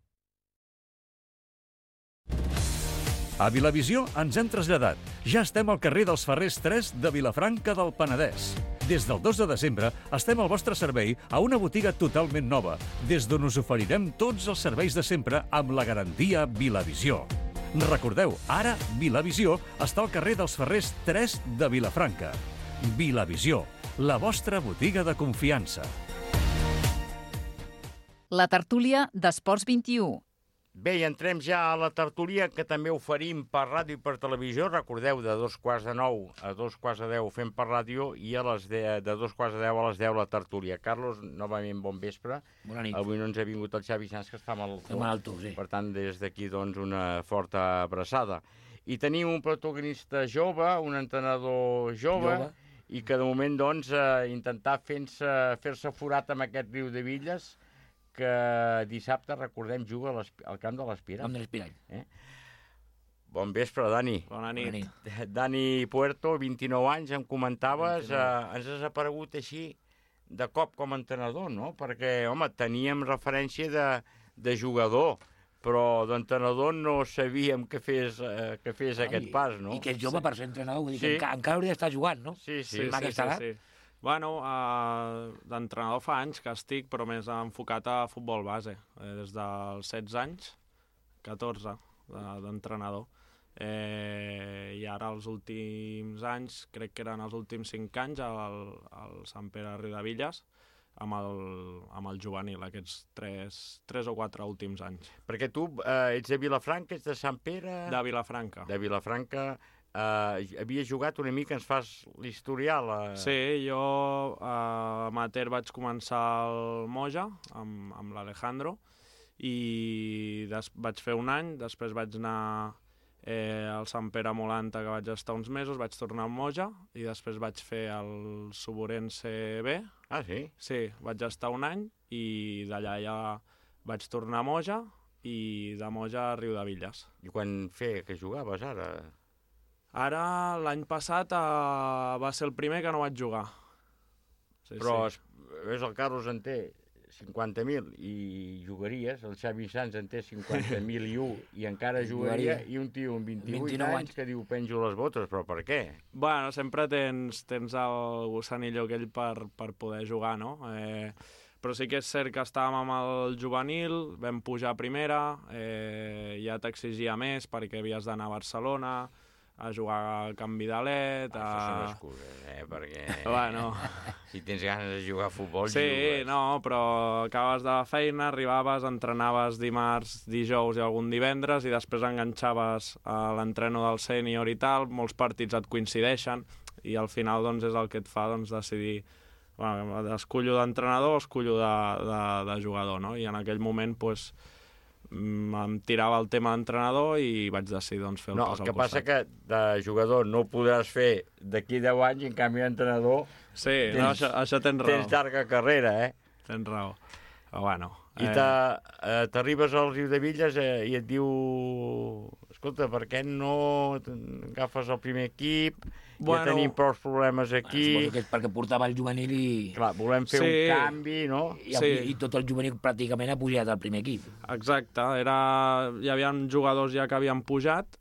A Vilavisió ens hem traslladat. Ja estem al carrer dels Ferrers tres de Vilafranca del Penedès. Des del dos de desembre estem al vostre servei a una botiga totalment nova, des d'on us oferirem tots els serveis de sempre amb la garantia Vilavisió. Recordeu, ara Vilavisió està al carrer dels Ferrers tres de Vilafranca. Vilavisió, la vostra botiga de confiança. La tertúlia d'Esports vint-i-u. Bé, i entrem ja a la tertúlia, que també oferim per ràdio i per televisió. Recordeu, de dos quarts de nou a dos quarts de deu fem per ràdio i a les de, de dos quarts de deu a les deu la tertúlia. Carlos, novament bon vespre. Bona nit. Avui no ens ha vingut el Xavi Sanz, que està malalt. Està malalto, sí. Per tant, des d'aquí, doncs, una forta abraçada. I tenim un protagonista jove, un entrenador jove, Jove. i que de moment, doncs, eh, intentar fer-se fer-se forat amb aquest Riu de Villes, que dissabte, recordem, juga al camp de l'Espirall. Camp de l'Espirall. Eh? Bon vespre, Dani. Bona nit. Dani Puerto, vint-i-nou anys, em comentaves, eh, ens has aparegut així de cop com a entrenador, no? Perquè, home, teníem referència de, de jugador, però d'entrenador no sabíem que fes, eh, que fes Ai, aquest pas, no? I que és jove Sí. per ser entrenador, vull dir Sí. que enca encara hauria d'estar jugant, no? Sí, Sí, sí, sí, sí. Bueno, uh, d'entrenador fa anys que estic, però més enfocat a futbol base, eh, des dels setze anys, catorze d'entrenador. Eh, I ara els últims anys, crec que eren els últims cinc anys, al, al Sant Pere Riudevilles, amb el, amb el juvenil, aquests tres, tres o quatre últims anys. Perquè tu eh, ets de Vilafranca, ets de Sant Pere... De Vilafranca. De Vilafranca. Eh, havies jugat una mica, ens fas l'historial. Eh... Sí, jo a amateur vaig començar al Moja, amb, amb l'Alejandro, i des, vaig fer un any, després vaig anar eh, al Sant Pere Molanta, que vaig estar uns mesos, vaig tornar al Moja, i després vaig fer el Suborense B. Ah, sí? Sí, vaig estar un any, i d'allà ja vaig tornar a Moja, i de Moja a Riudevilles. I quan feia que jugaves, ara? Ara, l'any passat, eh, va ser el primer que no vaig jugar. Sí, Però sí. ves, el Carlos en té cinquanta mil i jugaries, el Xavi Sanz en té cinquanta mil i un i encara jugaria, i un tio amb vint-i-vuit vint-i-nou anys que diu penjo les botes, però per què? Bueno, sempre tens, tens el gossanillo aquell per, per poder jugar, no? Eh, però sí que és cert que estàvem amb el juvenil, vam pujar a primera, eh, ja t'exigia més perquè havies d'anar a Barcelona, a jugar a Can Vidalet... Això a... són excuses, eh? Perquè Bueno. si tens ganes de jugar a futbol, Sí, jugues. no, però acabes de la feina, arribaves, entrenaves dimarts, dijous i algun divendres i després enganxaves a l'entreno del sènior i tal, molts partits et coincideixen i al final doncs, és el que et fa doncs, decidir, bueno, escullo d'entrenador o escullo de, de, de jugador, no? I en aquell moment doncs, em tirava el tema d'entrenador i vaig decidir doncs, fer el No, pas el al que passa costat. que de jugador no ho podràs fer d'aquí deu anys, i en canvi d'entrenador... Sí, no, això, això tens raó. Tens llarga carrera, eh? Tens raó. Però bueno... I eh, eh, t'arribes al Riudevilles eh, i et diu... Escolta, per què no agafes el primer equip? Bueno, ja tenim prou problemes aquí. Suposo que és perquè portava el juvenil i... Clar, volem fer Sí. un canvi, no? I, sí. i tot el juvenil pràcticament ha pujat al primer equip. Exacte, era... hi havia jugadors ja que havien pujat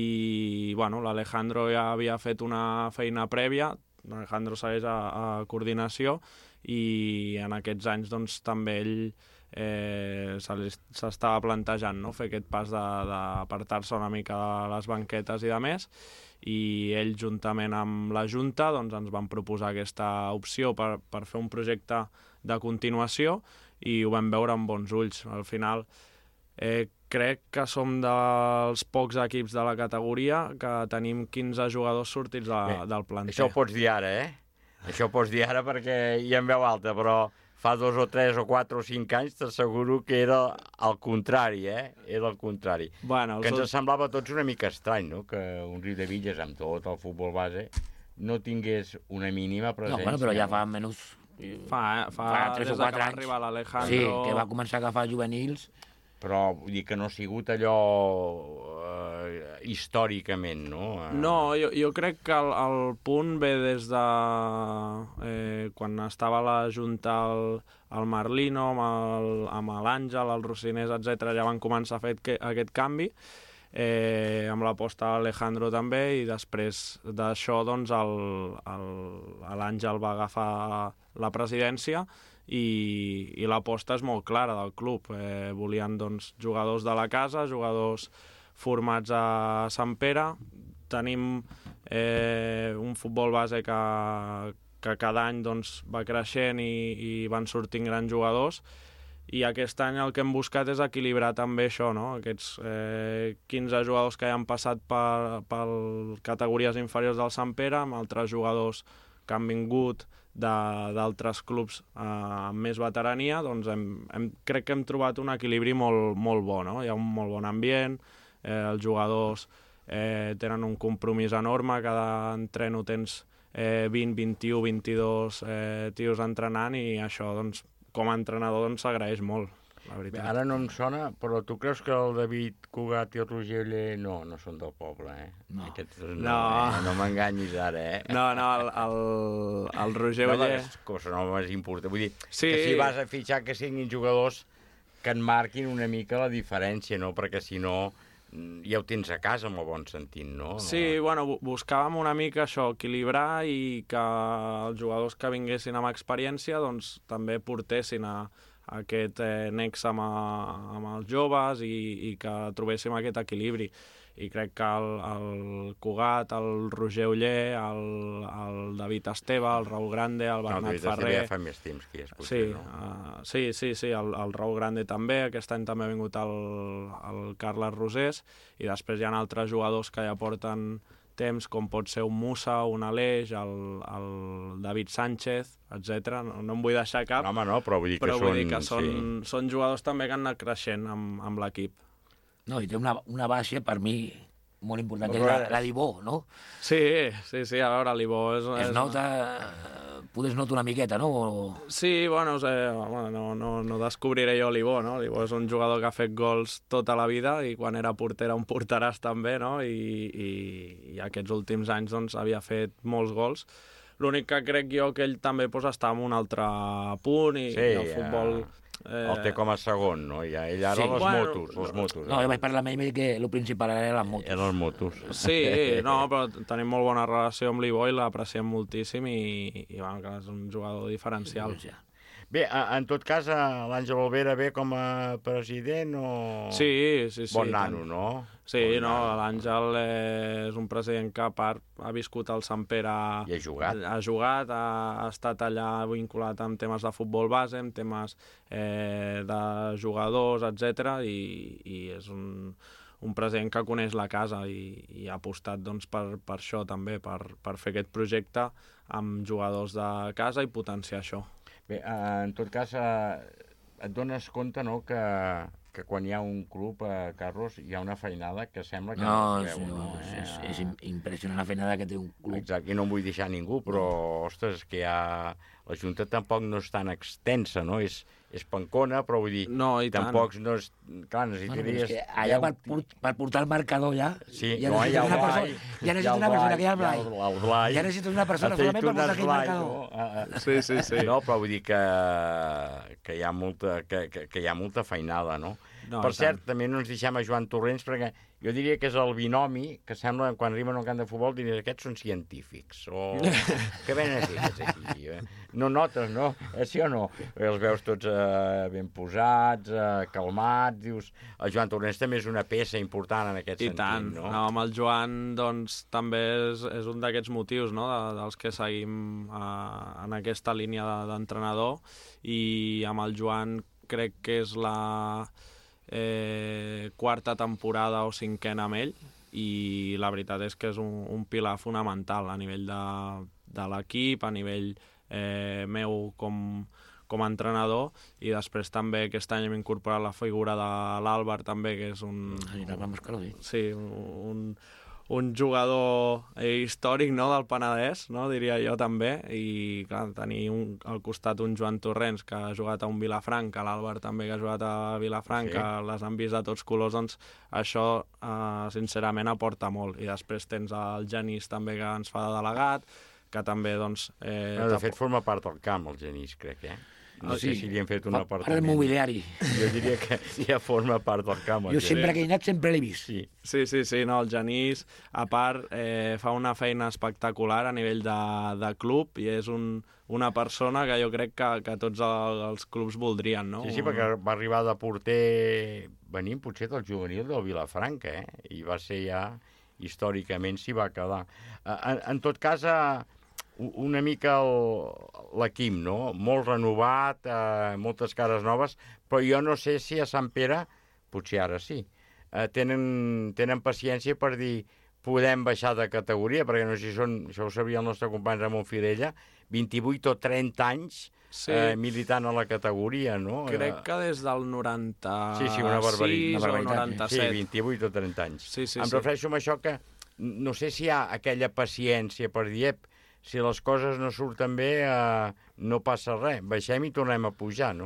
i bueno, l'Alejandro ja havia fet una feina prèvia, l'Alejandro segueix a, a coordinació i en aquests anys doncs, també ell eh, s'estava plantejant no? fer aquest pas d'apartar-se una mica de les banquetes i de més, i ell juntament amb la Junta doncs, ens van proposar aquesta opció per, per fer un projecte de continuació i ho vam veure amb bons ulls. Al final eh, crec que som dels pocs equips de la categoria que tenim quinze jugadors sortits de, Bé, del planter. Això ho pots dir ara, eh? Això ho pots dir ara perquè hi ha en veu alta, però fa dos o tres o quatre o cinc anys t'asseguro que era el contrari, eh? Era el contrari. Bueno, que ens sol... semblava a tots una mica estrany, no?, que un Riudevilles, amb tot el futbol base, no tingués una mínima presència. No, bueno, però ja fa menys... Fa, fa, fa tres des o quatre que va anys. arribar l'Alejandro... Sí, que va començar a agafar juvenils. Però vull dir que no ha sigut allò eh, històricament, no? Eh... No, jo, jo crec que el, el punt ve des de... Eh, quan estava la Junta al, al Marlino, amb l'Àngel, el Rocinés, etcètera, ja van començar a fer aquest, aquest canvi, eh, amb l'aposta d'Alejandro també, i després d'això doncs, l'Àngel va agafar la presidència i, i l'aposta és molt clara del club. Eh, volien doncs, jugadors de la casa, jugadors formats a Sant Pere. Tenim eh, un futbol base que, que cada any doncs, va creixent i, i van sortint grans jugadors, i aquest any el que hem buscat és equilibrar també això, no? Aquests eh, quinze jugadors que ja han passat per, per categories inferiors del Sant Pere, amb altres jugadors que han vingut d'altres clubs eh, amb més veterania, doncs hem, hem, crec que hem trobat un equilibri molt, molt bo, no? Hi ha un molt bon ambient, eh, els jugadors eh, tenen un compromís enorme, cada entreno tens eh, vint, vint-i-u, vint-i-dos eh, tios entrenant, i això doncs, com a entrenador doncs, s'agraeix molt. la veritat. Ara no em sona, però tu creus que el David Cugat i el Roger Oller no, no són del poble, eh? No. Aquests no, No. Eh? No m'enganyis ara, eh? No, no, el, el, el Roger No, Oller... que són homes importants. Vull dir, Sí. que si vas a fitxar que siguin jugadors que en marquin una mica la diferència, no? Perquè si no ja ho tens a casa, amb el bon sentit, no? Sí, bueno, bu- buscàvem una mica això, equilibrar i que els jugadors que vinguessin amb experiència doncs també portessin a, a aquest eh, nex amb, a, amb els joves i, i que trobéssim aquest equilibri. I crec que el, el Cugat, el Roger Oller, el, el David Esteve, el Raúl Grande, el Bernat no, el David Ferrer... Esteve ja fa més temps que ja es Sí, uh, sí, sí, sí, el, el Raúl Grande també, aquest any també ha vingut el, el Carles Rosés, i després hi ha altres jugadors que ja porten temps, com pot ser un Musa, un Aleix, el, el David Sánchez, etcètera. No, no em vull deixar cap, No, home, no, però vull dir que però vull són... dir que són, sí. són jugadors també que han anat creixent amb, amb l'equip. No, i té una, una baixa, per mi, molt important, que és Però la, és- la d'Ibó, no? Sí, sí, sí, a veure, l'Ibó és... Es és- nota... Poder es nota una miqueta, no? O... Sí, bueno, o sigui, bueno no, no, no descobriré jo l'Ibó, no? L'Ibó és un jugador que ha fet gols tota la vida i quan era porter era un porteràs també, no? I, i, i aquests últims anys doncs, havia fet molts gols. L'únic que crec jo que ell també pues, està en un altre punt i, Sí, i el futbol... Eh... El té com a segon, no? I ell ara Sí. les Bueno, motos, les motos. No, jo vaig parlar amb ell i que el principal era les motos. Eren les motos. Sí, no, però tenim molt bona relació amb l'Ibó i l'apreciem moltíssim i, i bueno, que és un jugador diferencial. Bé, a- en tot cas, eh, l'Àngel Olvera ve com a president o... Sí, sí, sí. Bon tant. nano, no? Sí, no, l'Àngel eh, és un president que a part ha viscut al Sant Pere... I ha jugat. Ha jugat, ha, ha estat allà vinculat amb temes de futbol base, amb temes eh, de jugadors, etcètera i, i és un, un president que coneix la casa i, i ha apostat doncs, per, per això també, per, per fer aquest projecte amb jugadors de casa i potenciar això. Bé, eh, en tot cas, eh, et dones compte, no?, que, que quan hi ha un club, eh, Carlos, hi ha una feinada que sembla que No, no es sí, veu, no? és, Eh? és, és im- impressionant la feinada que té un club. Exacte, i no em vull deixar ningú, però, ostres, que hi ha... La Junta tampoc no és tan extensa, no? És, és pancona, però vull dir... No, i tant. tampoc no és... Clar, Bueno, però necessitaries... és que allà per, port- per portar el marcador ja, Sí, ja no, necessites hi ha el una Blai, persona, ja hi ha necessites el una persona Blai, que hi ha el hi ha Blai. el- el Blai. Ja necessites una persona solament per Aceitunes portar aquell Blai, marcador. no? Ah, ah. Sí, sí, sí. No, però vull dir que, que, hi ha molta, que, que, que hi ha molta feinada, no? No, per i cert, tant. també no ens deixem a Joan Torrents, perquè jo diria que és el binomi que sembla, quan arriben al camp de futbol, diries, aquests són científics, o què venen a fer aquests aquí? Eh? No notes, no? Eh, sí o no? Els veus tots eh, ben posats, eh, calmats, dius... El Joan Torrents també és una peça important en aquest I sentit, tant, no? no, amb el Joan doncs, també és, és un d'aquests motius no? de, dels que seguim eh, en aquesta línia de- d'entrenador i amb el Joan crec que és la eh, quarta temporada o cinquena amb ell i la veritat és que és un, un pilar fonamental a nivell de, de l'equip, a nivell eh, meu com, com a entrenador i després també aquest any hem incorporat la figura de l'Àlvar també, que és un... Sí, l'Àlvar Mascaró, sí. Sí, un, un jugador eh, històric no, del Penedès, no, diria jo també, i clar, tenir un, al costat un Joan Torrents que ha jugat a un Vilafranca, l'Àlvar també que ha jugat a Vilafranca, sí. Les han vist de tots colors, doncs això eh, sincerament aporta molt. I després tens el Genís també que ens fa de delegat, que també doncs... Eh, No, de fet, forma part del camp, el Genís, crec, eh? No Sí. sé si li han fet un Fa apartament. part del mobiliari. Jo diria que ja forma part del camp. el Jo sempre Genís. que he anat sempre l'he vist. Sí. Sí, sí, sí, no, el Genís, a part, eh, fa una feina espectacular a nivell de, de club i és un, una persona que jo crec que, que tots el, els clubs voldrien, no? Sí, sí, perquè va arribar de porter venint potser del juvenil del Vilafranca, eh? I va ser ja, històricament, s'hi va quedar. Eh, En, en tot cas, eh, una mica el- l'equip, no? Molt renovat, eh, moltes cares noves, però jo no sé si a Sant Pere, potser ara sí, eh, tenen, tenen paciència per dir podem baixar de categoria, perquè no sé si són, això ho sabia el nostre company Ramon Firella, vint-i-vuit o trenta anys Sí. eh, militant a la categoria, no? Crec que des del noranta... Sí, sí, una barbaritat. o noranta-set. Sí, vint-i-vuit o trenta anys. Sí, sí, em sí. refereixo a això que no sé si hi ha aquella paciència per dir, ep, si les coses no surten bé, eh, no passa res, baixem i tornem a pujar, no?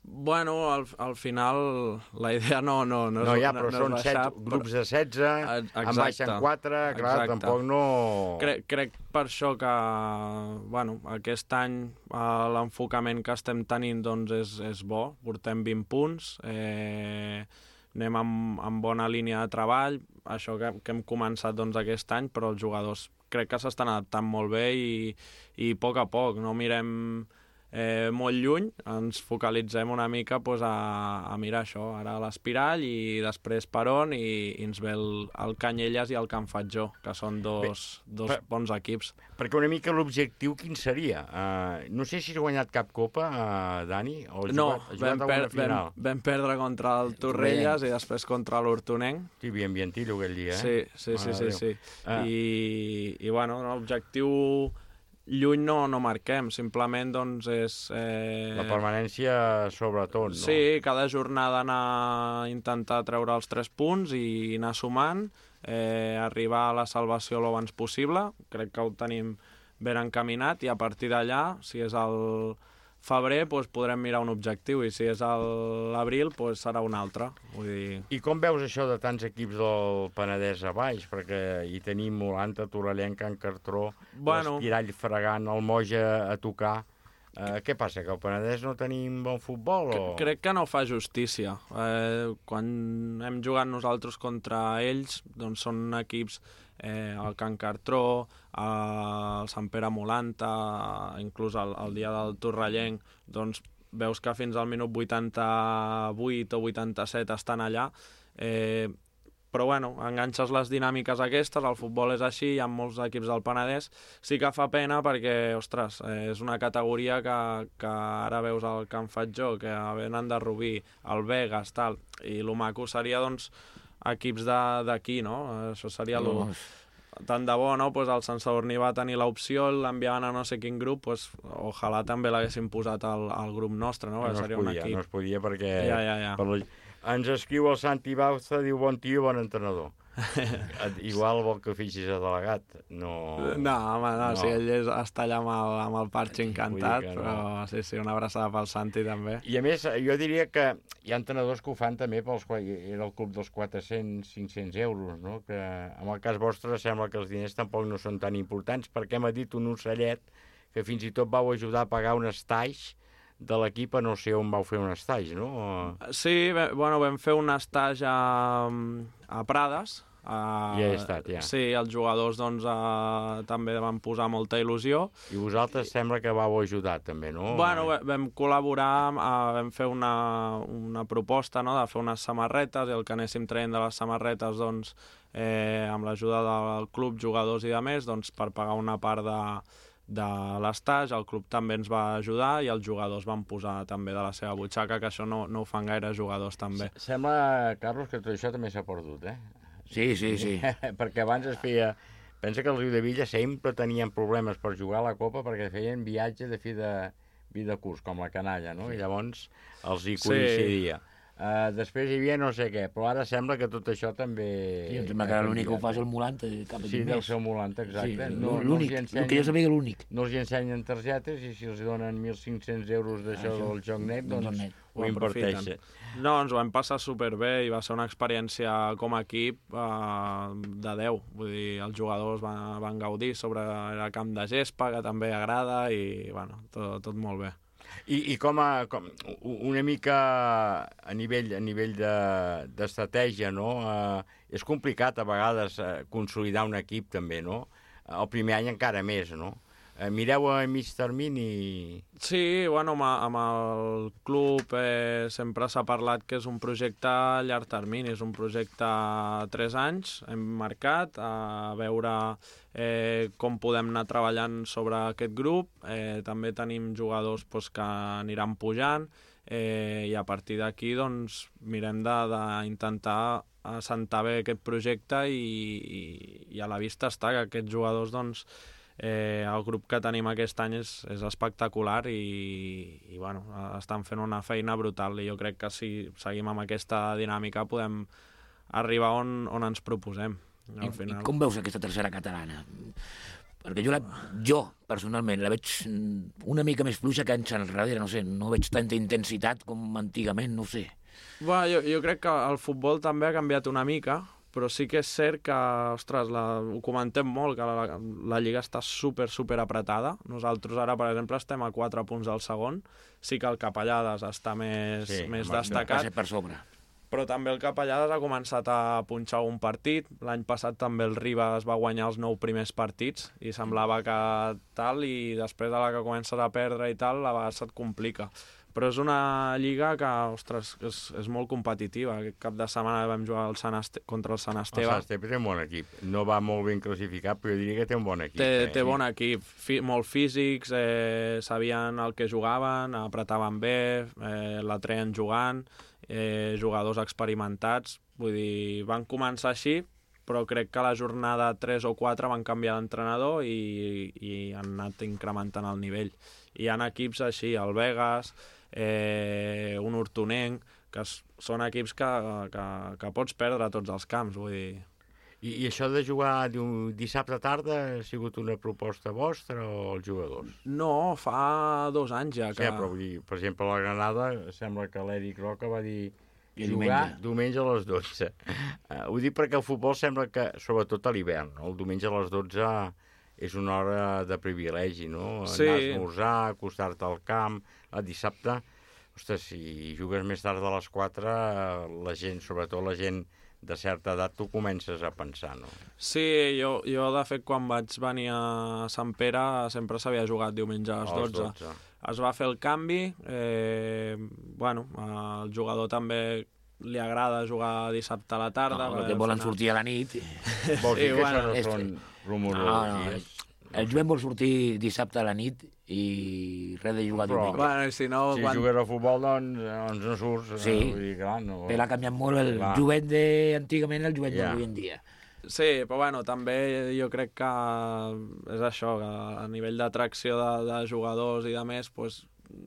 Bueno, al, al final la idea no, no, no, no és, ja, no, però no són és baixar, set grups de setze, en baixen quatre, clar, exacte. tampoc no... Crec, crec per això que, bueno, aquest any eh, l'enfocament que estem tenint doncs, és, és bo, portem vint punts, eh, anem amb, amb bona línia de treball, això que, que hem començat doncs, aquest any, però els jugadors crec que s'estan adaptant molt bé i, i a poc a poc, no mirem eh, molt lluny, ens focalitzem una mica pues, a, a mirar això, ara a l'Espiral i després Peron i, i ens ve el, el Canyelles i el Can Fatjó, que són dos, Bé, dos per, bons equips. Perquè una mica l'objectiu quin seria? Uh, no sé si has guanyat cap copa, uh, Dani? O has no, jugat, has jugat vam, per, vam, vam perdre contra el Torrelles i després contra l'Hortonenc. Sí, bien vientillo aquell dia, eh? Sí, sí, sí, sí, sí. Ah. I, i bueno, l'objectiu lluny no, no marquem, simplement doncs és... Eh... La permanència sobretot, no? Sí, cada jornada anar a intentar treure els tres punts i anar sumant, eh, arribar a la salvació l'abans possible, crec que ho tenim ben encaminat i a partir d'allà, si és el febrer, doncs podrem mirar un objectiu i si és l'abril, doncs serà un altre. Vull dir... I com veus això de tants equips del Penedès a baix? Perquè hi tenim Molanta, Torrellenc, Can Cartró, bueno, l'Espirall fregant, el Moja a tocar. Eh, què passa, que al Penedès no tenim bon futbol? O... Crec que no fa justícia. Eh, quan hem jugat nosaltres contra ells, doncs són equips, eh, el Can Cartró, el Sant Pere Molanta, inclús el, el dia del Torrellenc, doncs veus que fins al minut vuitanta-vuit o vuitanta-set estan allà. Eh, però bueno, enganxes les dinàmiques aquestes, el futbol és així, hi ha molts equips del Penedès, sí que fa pena perquè, ostres, eh, és una categoria que, que ara veus el Can Fatjó, que venen de Rubí, el Vegas, tal, i el maco seria, doncs, equips d'aquí, no? Això seria lo... Tant de bo, no? Pues el Sant Sadurní va tenir l'opció, l'enviaven a no sé quin grup, pues, ojalà també l'haguessin posat al, al grup nostre, no? No es seria podia, un equip. no es podia perquè... Ja, ja, ja. Per la... Ens escriu el Santi Bauza, diu bon tio, bon entrenador. Igual vol que fixis a delegat. No, no home, no, no. Si ell és, està allà amb el, amb el parxe encantat, no. Però sí, sí, una abraçada pel Santi també. I a més, jo diria que hi ha entrenadors que ho fan també pels, era el club dels quatre-cents a cinc-cents euros, no? Que en el cas vostre sembla que els diners tampoc no són tan importants, perquè m'ha dit un ocellet que fins i tot vau ajudar a pagar un estaix de l'equip a no sé on vau fer un estaix, no? Sí, bé, bueno, vam fer un estaix a, a Prades. A, ja he estat, ja. Sí, els jugadors doncs, a, també van posar molta il·lusió. I vosaltres sembla que vau ajudar també, no? Bueno, vam col·laborar, a, vam fer una, una proposta, no?, de fer unes samarretes, i el que anéssim traient de les samarretes, doncs, eh, amb l'ajuda del club, jugadors i de més, doncs, per pagar una part de... de l'estaix, el club també ens va ajudar i els jugadors van posar també de la seva butxaca, que això no, no ho fan gaire jugadors també. Sembla, Carlos, que tot això també s'ha perdut, eh? Sí, sí, sí. Perquè abans es feia... Pensa que el Riu de Villa sempre tenien problemes per jugar a la Copa perquè feien viatge de fi de, fi de curs, com la canalla, no? I llavors els hi coincidia. Sí. Uh, després hi havia no sé què, però ara sembla que tot això també... Sí, em sembla que l'únic que ho fa és el Molanta. Cap sí, deu ser el Molanta, exacte. Sí, no, l'únic, no ensenyen, el que jo sabia que l'únic. No els hi ensenyen targetes i si els donen mil cinc-cents euros d'això ah, del joc net, doncs, doncs net. Ho inverteixen. No, ens ho vam passar superbé i va ser una experiència com a equip uh, de deu. Vull dir, els jugadors van, van gaudir sobre el camp de gespa, que també agrada, i bueno, tot, tot molt bé. I, i com, a, com una mica a nivell, a nivell d'estratègia, no? Eh, és complicat a vegades eh, consolidar un equip també, no? El primer any encara més, no? Eh, mireu a mig termini... Sí, bueno, amb, amb el club eh, sempre s'ha parlat que és un projecte a llarg termini, és un projecte a tres anys, hem marcat, a veure eh, com podem anar treballant sobre aquest grup, eh, també tenim jugadors pues, que aniran pujant, eh, i a partir d'aquí doncs, mirem d'intentar assentar bé aquest projecte i, i, i a la vista està que aquests jugadors doncs, Eh, el grup que tenim aquest any és, és espectacular i, i bueno, estan fent una feina brutal i jo crec que si seguim amb aquesta dinàmica podem arribar on, on ens proposem. Al final. I, I com veus aquesta tercera catalana? Perquè jo, la, jo personalment, la veig una mica més fluixa que anys enrere, no sé, no veig tanta intensitat com antigament, no sé. Bueno, jo, jo crec que el futbol també ha canviat una mica, però sí que és cert que, ostres, la, ho comentem molt, que la, la Lliga està super, super apretada. Nosaltres ara, per exemple, estem a quatre punts del segon. Sí que el Capellades està més, sí, més destacat. Per sobre. Però també el Capellades ha començat a punxar un partit. L'any passat també el Ribes va guanyar els nou primers partits i semblava que tal, i després de la que comences a perdre i tal, a vegades se't complica. Però és una lliga que, ostres, és, és molt competitiva. Aquest cap de setmana vam jugar el Sant Este... contra el Sant Esteve. El Sant Esteve té un bon equip. No va molt ben classificat, però jo diria que té un bon equip. Té, eh? té bon equip, Fi, molt físics, eh, sabien el que jugaven, apretaven bé, eh, la treien jugant, eh, jugadors experimentats. Vull dir, van començar així, però crec que a la jornada tres o quatre van canviar d'entrenador i, i han anat incrementant el nivell. Hi ha equips així, el Vegas, eh, un Hortonenc, que són equips que, que, que pots perdre a tots els camps, vull dir... I, I això de jugar un dissabte tarda ha sigut una proposta vostra o els jugadors? No, fa dos anys ja que... Sí, però vull dir, per exemple, a la Granada sembla que l'Eric Roca va dir I jugar diumenge. diumenge a les dotze. Uh, ho dic perquè el futbol sembla que, sobretot a l'hivern, no? El diumenge a les dotze és una hora de privilegi, no? Sí. Anar a esmorzar, acostar-te al camp. El dissabte, ostres, si jugues més tard de les quatre, la gent, sobretot la gent de certa edat, tu comences a pensar, no? Sí, jo, jo de fet, quan vaig venir a Sant Pere, sempre s'havia jugat diumenge a les dotze. A les dotze. Es va fer el canvi, eh, bueno, al jugador també li agrada jugar dissabte a la tarda. No, perquè volen sortir a la nit. Vols dir Sí, que bueno, això no és- són rumors? No, no, el jovent vol sortir dissabte a la nit i res de jugar Però, diumenge. Bueno, si no, si quan- jugues a futbol, doncs, doncs no surts. Sí, eh, vull dir, clar, no... però ha canviat molt el Clar. jovent d'antigament i el jovent Ja. d'avui en dia. Sí, però bueno, també jo crec que és això, que a nivell d'atracció de, de jugadors i de més, doncs,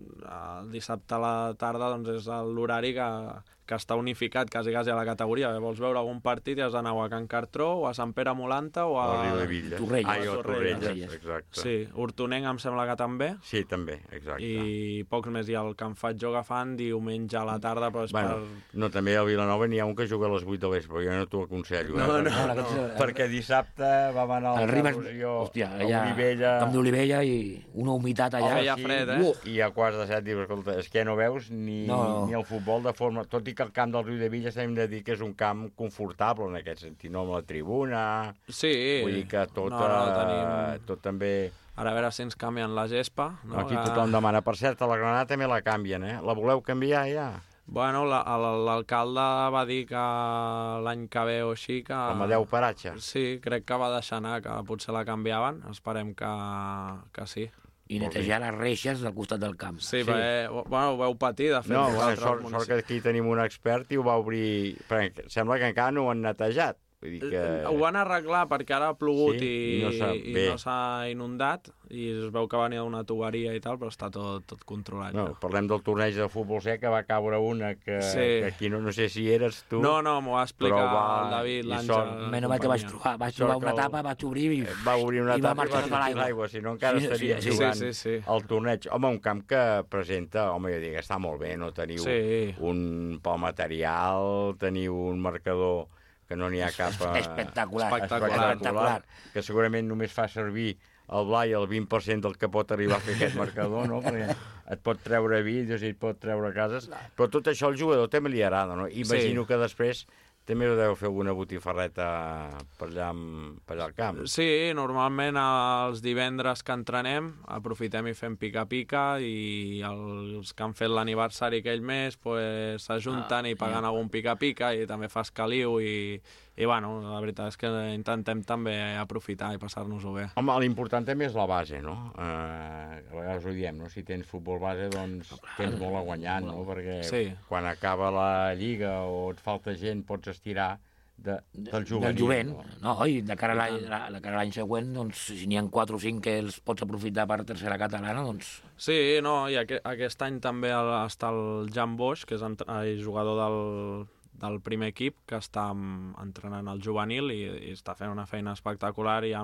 el dissabte a la tarda doncs, és l'horari que, que està unificat quasi, quasi a la categoria. Vols veure algun partit i has d'anar o a Can Cartró, o a Sant Pere Molanta, o a... O a Riudevilles. Torrelles. Ai, o Torrelles. Torrelles, exacte. Sí, Hortonenc em sembla que també. Sí, també, exacte. I pocs més. I el Can Fatjó que fan diumenge a la tarda, però és Bueno, per... no, també a Vilanova n'hi ha un que juga a les vuit de l'Espre, però jo no t'ho aconsello. No, eh? no, perquè, no. perquè dissabte vam anar El al Ribes, Rosió, hòstia, a allà, Olivella... Camp d'Olivella i una humitat allà. Feia fred, eh? Uh, I a quarts de set dius, escolta, és que no veus ni, No, no. ni el futbol de forma... Tot i que el camp del Riudevilles hem de dir que és un camp confortable en aquest sentit, no amb la tribuna... Sí. Vull dir que tot, No, no, eh, tenim- tot també... Ara a veure si ens canvien la gespa. No? Aquí Que- tothom demana. Per cert, a la Granada també la canvien, eh? La voleu canviar ja? Bueno, la- el- l'alcalde va dir que l'any que ve o així que... Amadeu Paratge. Sí, crec que va deixar anar, que potser la canviaven. Esperem que, que sí. I netejar les reixes del costat del camp. Sí, sí. Perquè, bueno, ho veu patir, de fet. No, bueno, vosaltres, sort, sort que aquí tenim un expert i ho va obrir... Perquè sembla que encara no ho han netejat. Vull dir que... Ho van arreglar perquè ara ha plogut Sí, i, i no s'ha- i bé. no s'ha inundat i es veu que venia d'una tuberia i tal, però està tot, tot controlat. No, parlem del torneig de futbol sec, que va caure una que, Sí. que aquí no, no sé si eres tu... No, no, m'ho va explicar però va- el David, i l'Àngel. sort- Menys mal que vaig trobar, vaig trobar Sort una que el- tapa, vaig obrir i... Va obrir una i va tapa i va marxar tota sortir l'aigua. l'aigua, si no encara Sí, sí, estaria sí, jugant sí, sí. el torneig. Home, un camp que presenta, home, jo dic, està molt bé, no teniu Sí. un pel material, teniu un marcador que no n'hi ha cap... eh, Espectacular. Espectacular. Espectacular. que segurament només fa servir el Blai el vint per cent del que pot arribar a fer aquest marcador, no? Perquè et pot treure vídeos i et pot treure cases, però tot això al jugador també li agrada, no? Imagino Sí. que després també deu fer alguna botifarreta per allà, amb, per allà al camp. Sí, normalment els divendres que entrenem aprofitem i fem pica-pica i els que han fet l'aniversari aquell mes pues, s'ajunten Ah, i paguen algun pica-pica i també fas caliu i, i bueno, la veritat és que intentem també aprofitar i passar-nos-ho bé. Home, l'important també és la base, no? Eh, a vegades ho diem, no? Si tens futbol base, doncs tens molt a guanyar, no? Perquè Sí. quan acaba la lliga o et falta gent, pots estirar de, del juvenil. Del jovent, no? no? I de cara a l'any de cara a l'any següent, doncs, si n'hi ha quatre o cinc que els pots aprofitar per tercera catalana, doncs... Sí, no, i aqu aquest any també el, està el Jan Bosch, que és ent- eh, jugador del, del primer equip, que està mm, entrenant el juvenil i, i està fent una feina espectacular i hi ha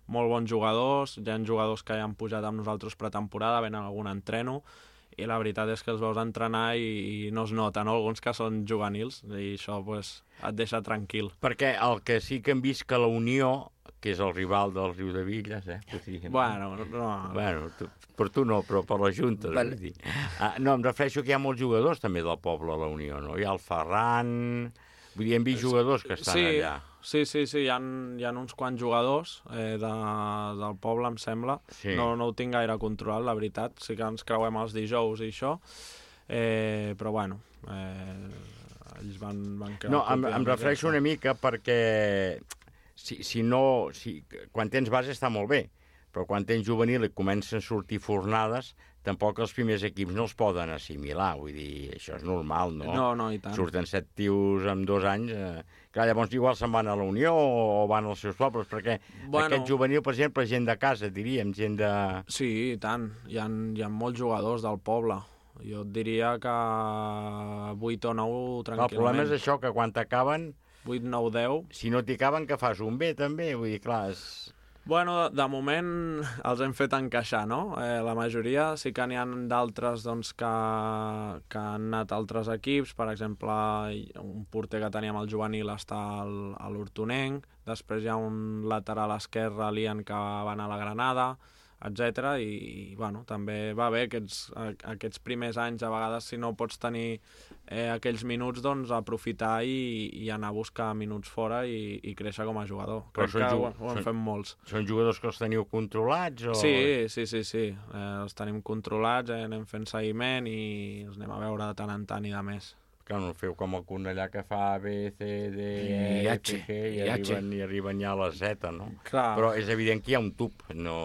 molt bons jugadors, hi ha jugadors que ja han pujat amb nosaltres pretemporada, venen algun entreno, i la veritat és que els veus entrenar i, i no es nota, no? Alguns que són juvenils, i això pues, et deixa tranquil. Perquè el que sí que hem vist que la Unió, que és el rival del Riudevilles, eh? Podríem... Bueno, no... Bueno, tu, per tu no, però per la Junta, Vale. vull dir. Ah, no, em refereixo que hi ha molts jugadors també del poble a la Unió, no? Hi ha el Ferran... Vull dir, hem vist jugadors que estan sí, allà. Sí, sí, sí, hi ha, hi ha uns quants jugadors eh, de, del poble, em sembla. Sí. No, no ho tinc gaire controlat, la veritat. Sí que ens creuem els dijous i això. Eh, però, bueno, eh, ells van, van crear... No, em, em refereixo una mica perquè si, si no... Si, quan tens base està molt bé, però quan tens juvenil i comencen a sortir fornades, tampoc els primers equips no els poden assimilar, vull dir, això és normal, no? No, no, i tant. Surten set tios amb dos anys, eh, clar, llavors igual se'n van a la Unió o van als seus pobles, perquè Bueno. aquest juvenil, per exemple, gent de casa, diríem, gent de... Sí, i tant. Hi ha, hi ha molts jugadors del poble. Jo et diria que vuit o nou tranquil·lament. El problema és això, que quan t'acaben... vuit, nou, deu... Si no t'hi acaben, que fas un bé, també, vull dir, clar, és... Bueno, de, de moment els hem fet encaixar, no? Eh, la majoria sí que n'hi ha d'altres doncs, que, que han anat a altres equips. Per exemple, un porter que teníem al juvenil està al, a l'Hortonenc, després hi ha un lateral esquerre, l'Ian, que va anar a la Granada, etcètera. I, i bueno, també va bé aquests, aquests primers anys, a vegades si no pots tenir eh, aquells minuts, doncs aprofitar i, i anar a buscar minuts fora i, i créixer com a jugador. Crec que ho, ho hem fet molts. Són jugadors que els teniu controlats? O... Sí, sí, sí, sí. Eh, els tenim controlats, eh, anem fent seguiment i els anem a veure de tant en tant i de més. Clar, no feu com el Cornellà que fa A, B, C, D, E, I F, H, G, i, i H. arriben, i arriben ja a la Z, no? Clar. Però és evident que hi ha un tub, no...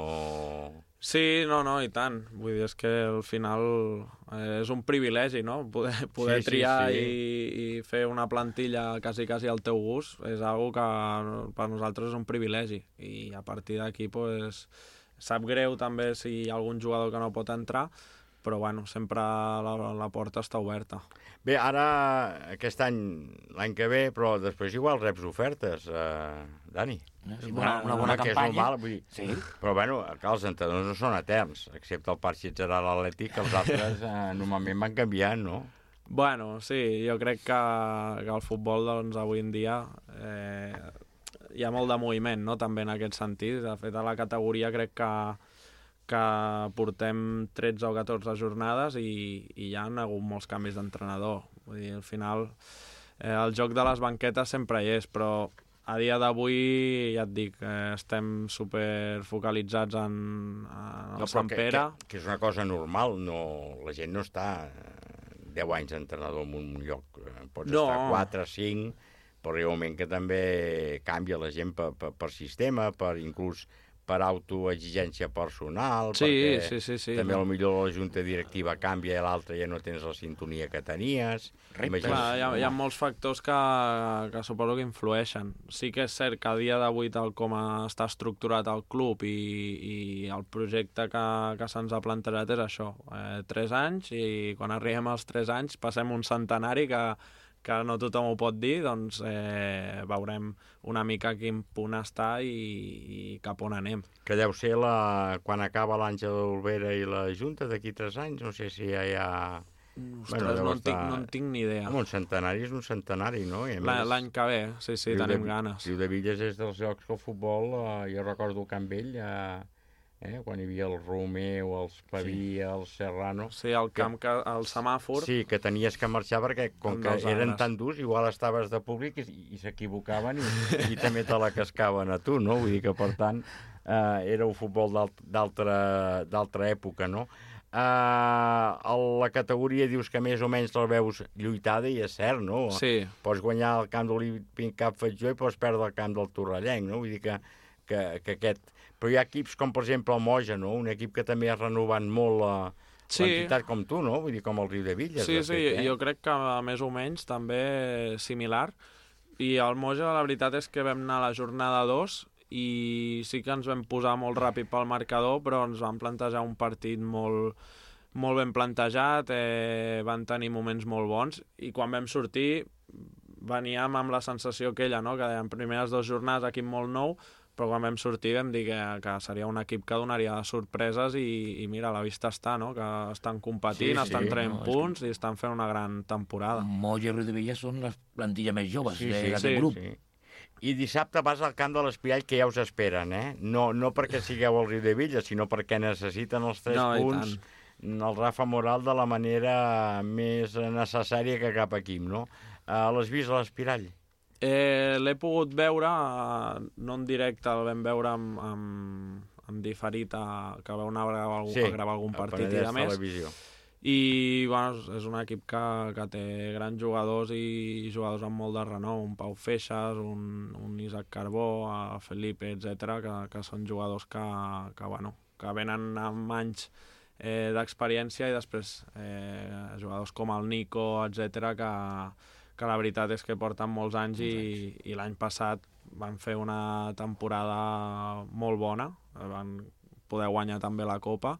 Sí, no, no, i tant. Vull dir, és que al final eh, és un privilegi, no? Poder, poder Sí, sí, triar sí. I, i fer una plantilla quasi, quasi al teu gust és algo que per nosaltres és un privilegi. I a partir d'aquí, pues, sap greu també si hi ha algun jugador que no pot entrar, però bueno, sempre la, la porta està oberta. Bé, ara, aquest any, l'any que ve, però després igual reps ofertes, eh, Dani. Sí, una, una bona que és campanya. normal, vull dir. Sí. Però bueno, clar, els entrenadors no són eterns, excepte el Parc Sitgerà, l'Atlètic, els altres eh, normalment van canviant, no? Bueno, sí, jo crec que, que el futbol, doncs, avui en dia eh, hi ha molt de moviment, no?, també en aquest sentit. De fet, a la categoria crec que que portem tretze o catorze jornades i, i hi ha hagut molts canvis d'entrenador. Vull dir, al final, eh, el joc de les banquetes sempre hi és, però a dia d'avui, ja et dic, eh, estem super focalitzats en, en el No, Sant que, Pere. Que, que és una cosa normal, no, la gent no està deu anys d'entrenador en un lloc, pots No. estar quatre, cinc, però hi ha un moment que també canvia la gent per, per, per sistema, per inclús per autoexigència personal, Sí, perquè sí, sí, sí, també no. potser la junta directiva canvia i l'altra ja no tens la sintonia que tenies. Imagina't. Clar, hi, ha, hi ha molts factors que, que suposo que influeixen. Sí que és cert que a dia d'avui, tal com està estructurat el club i, i el projecte que, que se'ns ha plantejat és això, eh, tres anys, i quan arribem als tres anys passem un centenari que, que no tothom ho pot dir, doncs eh, veurem una mica a quin punt està i, i cap on anem. Que deu ser la, quan acaba l'Àngel Olvera i la Junta d'aquí tres anys, no sé si ja hi ha... Ostres, bueno, no, en tinc, no en tinc ni idea. Home, un centenari és un centenari, no? L'any que ve, sí, sí, tenim ganes. Riudevilles és dels llocs que el futbol, eh, jo recordo Can Vell, eh, eh, quan hi havia el Romeu, els Pavia, sí. el Serrano... Sí, el camp, que, el semàfor... Sí, que tenies que marxar perquè, com que eren arbres. tan durs, igual estaves de públic i, i s'equivocaven i, i també te la cascaven a tu, no? Vull dir que, per tant, eh, era un futbol d'altra època, no? Uh, a la categoria dius que més o menys la veus lluitada i és cert, no? Sí. Pots guanyar el camp de l'Olímpic Cap Fatjó i pots perdre el camp del Torrellenc, no? Vull dir que, que, que aquest... Però hi ha equips com, per exemple, el Moja, no? Un equip que també ha renovat molt la, sí. l'entitat com tu, no? Vull dir, com el Riudevilles. Sí, de sí, fet, eh? jo crec que més o menys també similar. I el Moja, la veritat és que vam anar a la jornada dos i sí que ens vam posar molt ràpid pel marcador, però ens vam plantejar un partit molt, molt ben plantejat, eh, van tenir moments molt bons, i quan vam sortir veníem amb la sensació aquella, no? Que en primeres dues jornades, equip molt nou, però quan vam sortir vam dir que, que seria un equip que donaria sorpreses i, i mira, a la vista està, no? Que estan competint, sí, sí, estan traient no, punts que... i estan fent una gran temporada. Moll i Riudevilla són les plantilles més joves sí, d'aquest sí, sí, grup. Sí. I dissabte vas al camp de l'Espirall, que ja us esperen, eh? No, no perquè sigueu al Riudevilla, sinó perquè necessiten els tres no, punts el Rafa Moral de la manera més necessària que cap equip, no? Uh, L'has vist a l'Espirall? Eh, L'he pogut veure, uh, no en directe, el vam veure amb, amb, amb diferit, a, que vau anar a gravar, algun, sí, a gravar algun partit i de més. Televisió. I bueno, és un equip que, que té grans jugadors i jugadors amb molt de renou, un Pau Feixas, un, un Isaac Carbó, a Felipe, etcètera, que, que són jugadors que, que, bueno, que venen amb anys eh, d'experiència i després eh, jugadors com el Nico, etcètera, que, que la veritat és que porten molts anys i, i l'any passat van fer una temporada molt bona, van poder guanyar també la Copa.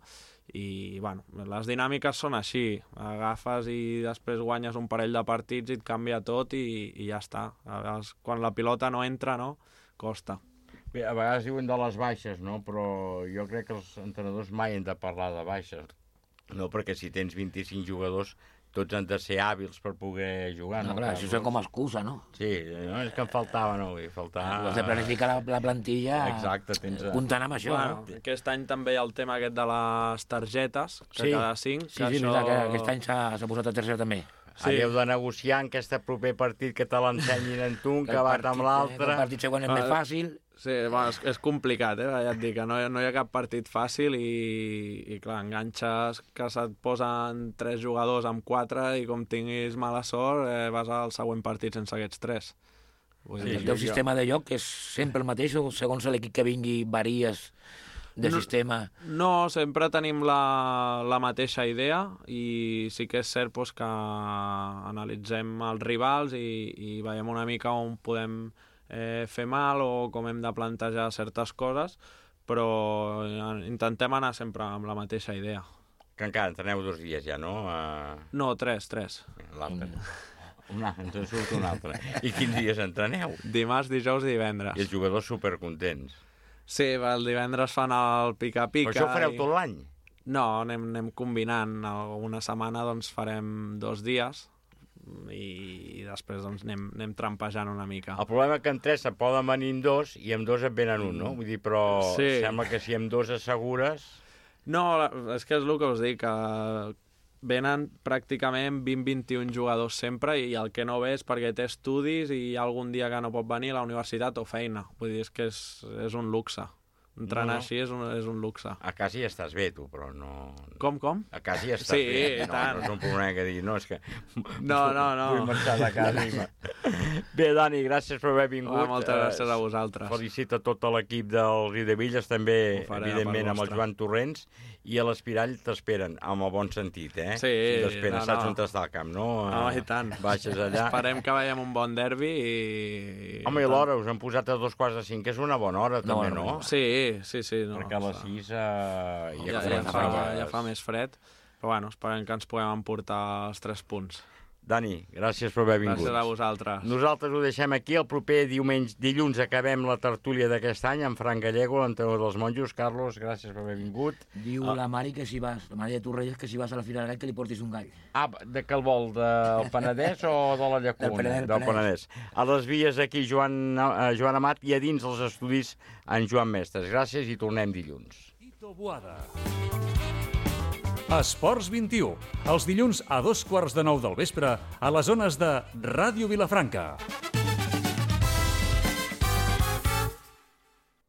I, bueno, les dinàmiques són així. Agafes i després guanyes un parell de partits i et canvia tot i, i ja està. A vegades, quan la pilota no entra, no? Costa. Bé, a vegades diuen de les baixes, no? Però jo crec que els entrenadors mai han de parlar de baixes. No, perquè si tens vint-i-cinc jugadors, tots han de ser hàbils per poder jugar. No, no clar, això és com a excusa, no? Sí, no, és que em faltava, no? Faltava... Has de planificar la, la plantilla. Exacte, tens... comptant amb això. Bueno, no? Aquest any també hi ha el tema aquest de les targetes, que sí. cada cinc... Sí, sí, això... que aquest any s'ha posat a tercera també. Sí. Alleu de negociar en aquest proper partit que te l'ensenyin en tu, que bat amb l'altre... El partit següent és més fàcil... Sí, bueno, és, és complicat, eh? Ja et dic que no, no hi ha cap partit fàcil i, i clar, enganxes que se't posen tres jugadors amb quatre i com tinguis mala sort eh, vas al següent partit sense aquests tres. Vull sí, dir, el teu jo... sistema de joc és sempre el mateix o segons l'equip que vingui varies de no, sistema? No, sempre tenim la, la mateixa idea i sí que és cert pues, que analitzem els rivals i, i veiem una mica on podem Eh, fer mal o com hem de plantejar certes coses, però intentem anar sempre amb la mateixa idea. Que encara entreneu dos dies ja, no? Uh... No, tres, tres. L'altre. Una, ens en surt un altre. I quins dies entreneu? Dimarts, dijous i divendres. I els jugadors supercontents. Sí, el divendres fan el pica-pica. Però això ho fareu i... tot l'any? No, anem, anem combinant. Una setmana doncs farem dos dies i després doncs, anem, anem trampejant una mica. El problema és que en tres se'n poden venir dos i amb dos et venen un, no? Vull dir, però sí. Sembla que si amb dos assegures... No, és que és el que us dic, que venen pràcticament vint a vint-i-un jugadors sempre i el que no ve és perquè té estudis i hi ha algun dia que no pot venir a la universitat o feina. Vull dir, és que és, és un luxe. Entrenar no, no. Així és un, és un luxe. A casa hi estàs bé, tu, però no... Com, com? A casa hi estàs sí, bé. Sí, no, tant. No és un problema que digui, no, és que... No, no, no. Vull marxar de casa. I... Bé, Dani, gràcies per haver vingut. Oh, moltes gràcies a vosaltres. Felicita tot l'equip del Riudevilles, també, evidentment, amb el Joan Torrents, i a l'Espirall t'esperen, amb el bon sentit, eh? Sí, t'esperen, no, saps no. on està el camp, no? No, i tant. Baixes allà. Esperem que veiem un bon derbi i... Home, i l'hora, us han posat a dos quarts de cinc, que és una bona hora, no, també, no? Sí, sí, sí. No, perquè a les sis eh, ja, ja, ja, fa, ja fa més fred, però bueno, esperem que ens puguem emportar els tres punts. Dani, gràcies per haver vingut. Gràcies a vosaltres. Nosaltres ho deixem aquí. El proper diumenge, dilluns acabem la tertúlia d'aquest any amb Fran Gallego, l'entrenador dels monjos. Carlos, gràcies per haver vingut. Diu ah. la Mari que si vas, la Mari de Torrelles, que si vas a la Fira del Gall que li portis un gall. Ah, de què el vol? Del Penedès o de la Llacuna? Del Penedès. Del Penedès. A les vies aquí Joan, eh, Joan Amat i a dins els estudis en Joan Mestres. Gràcies i tornem dilluns. Tito Boada. Esports vint-i-u, els dilluns a dos quarts de nou del vespre a les zones de Ràdio Vilafranca.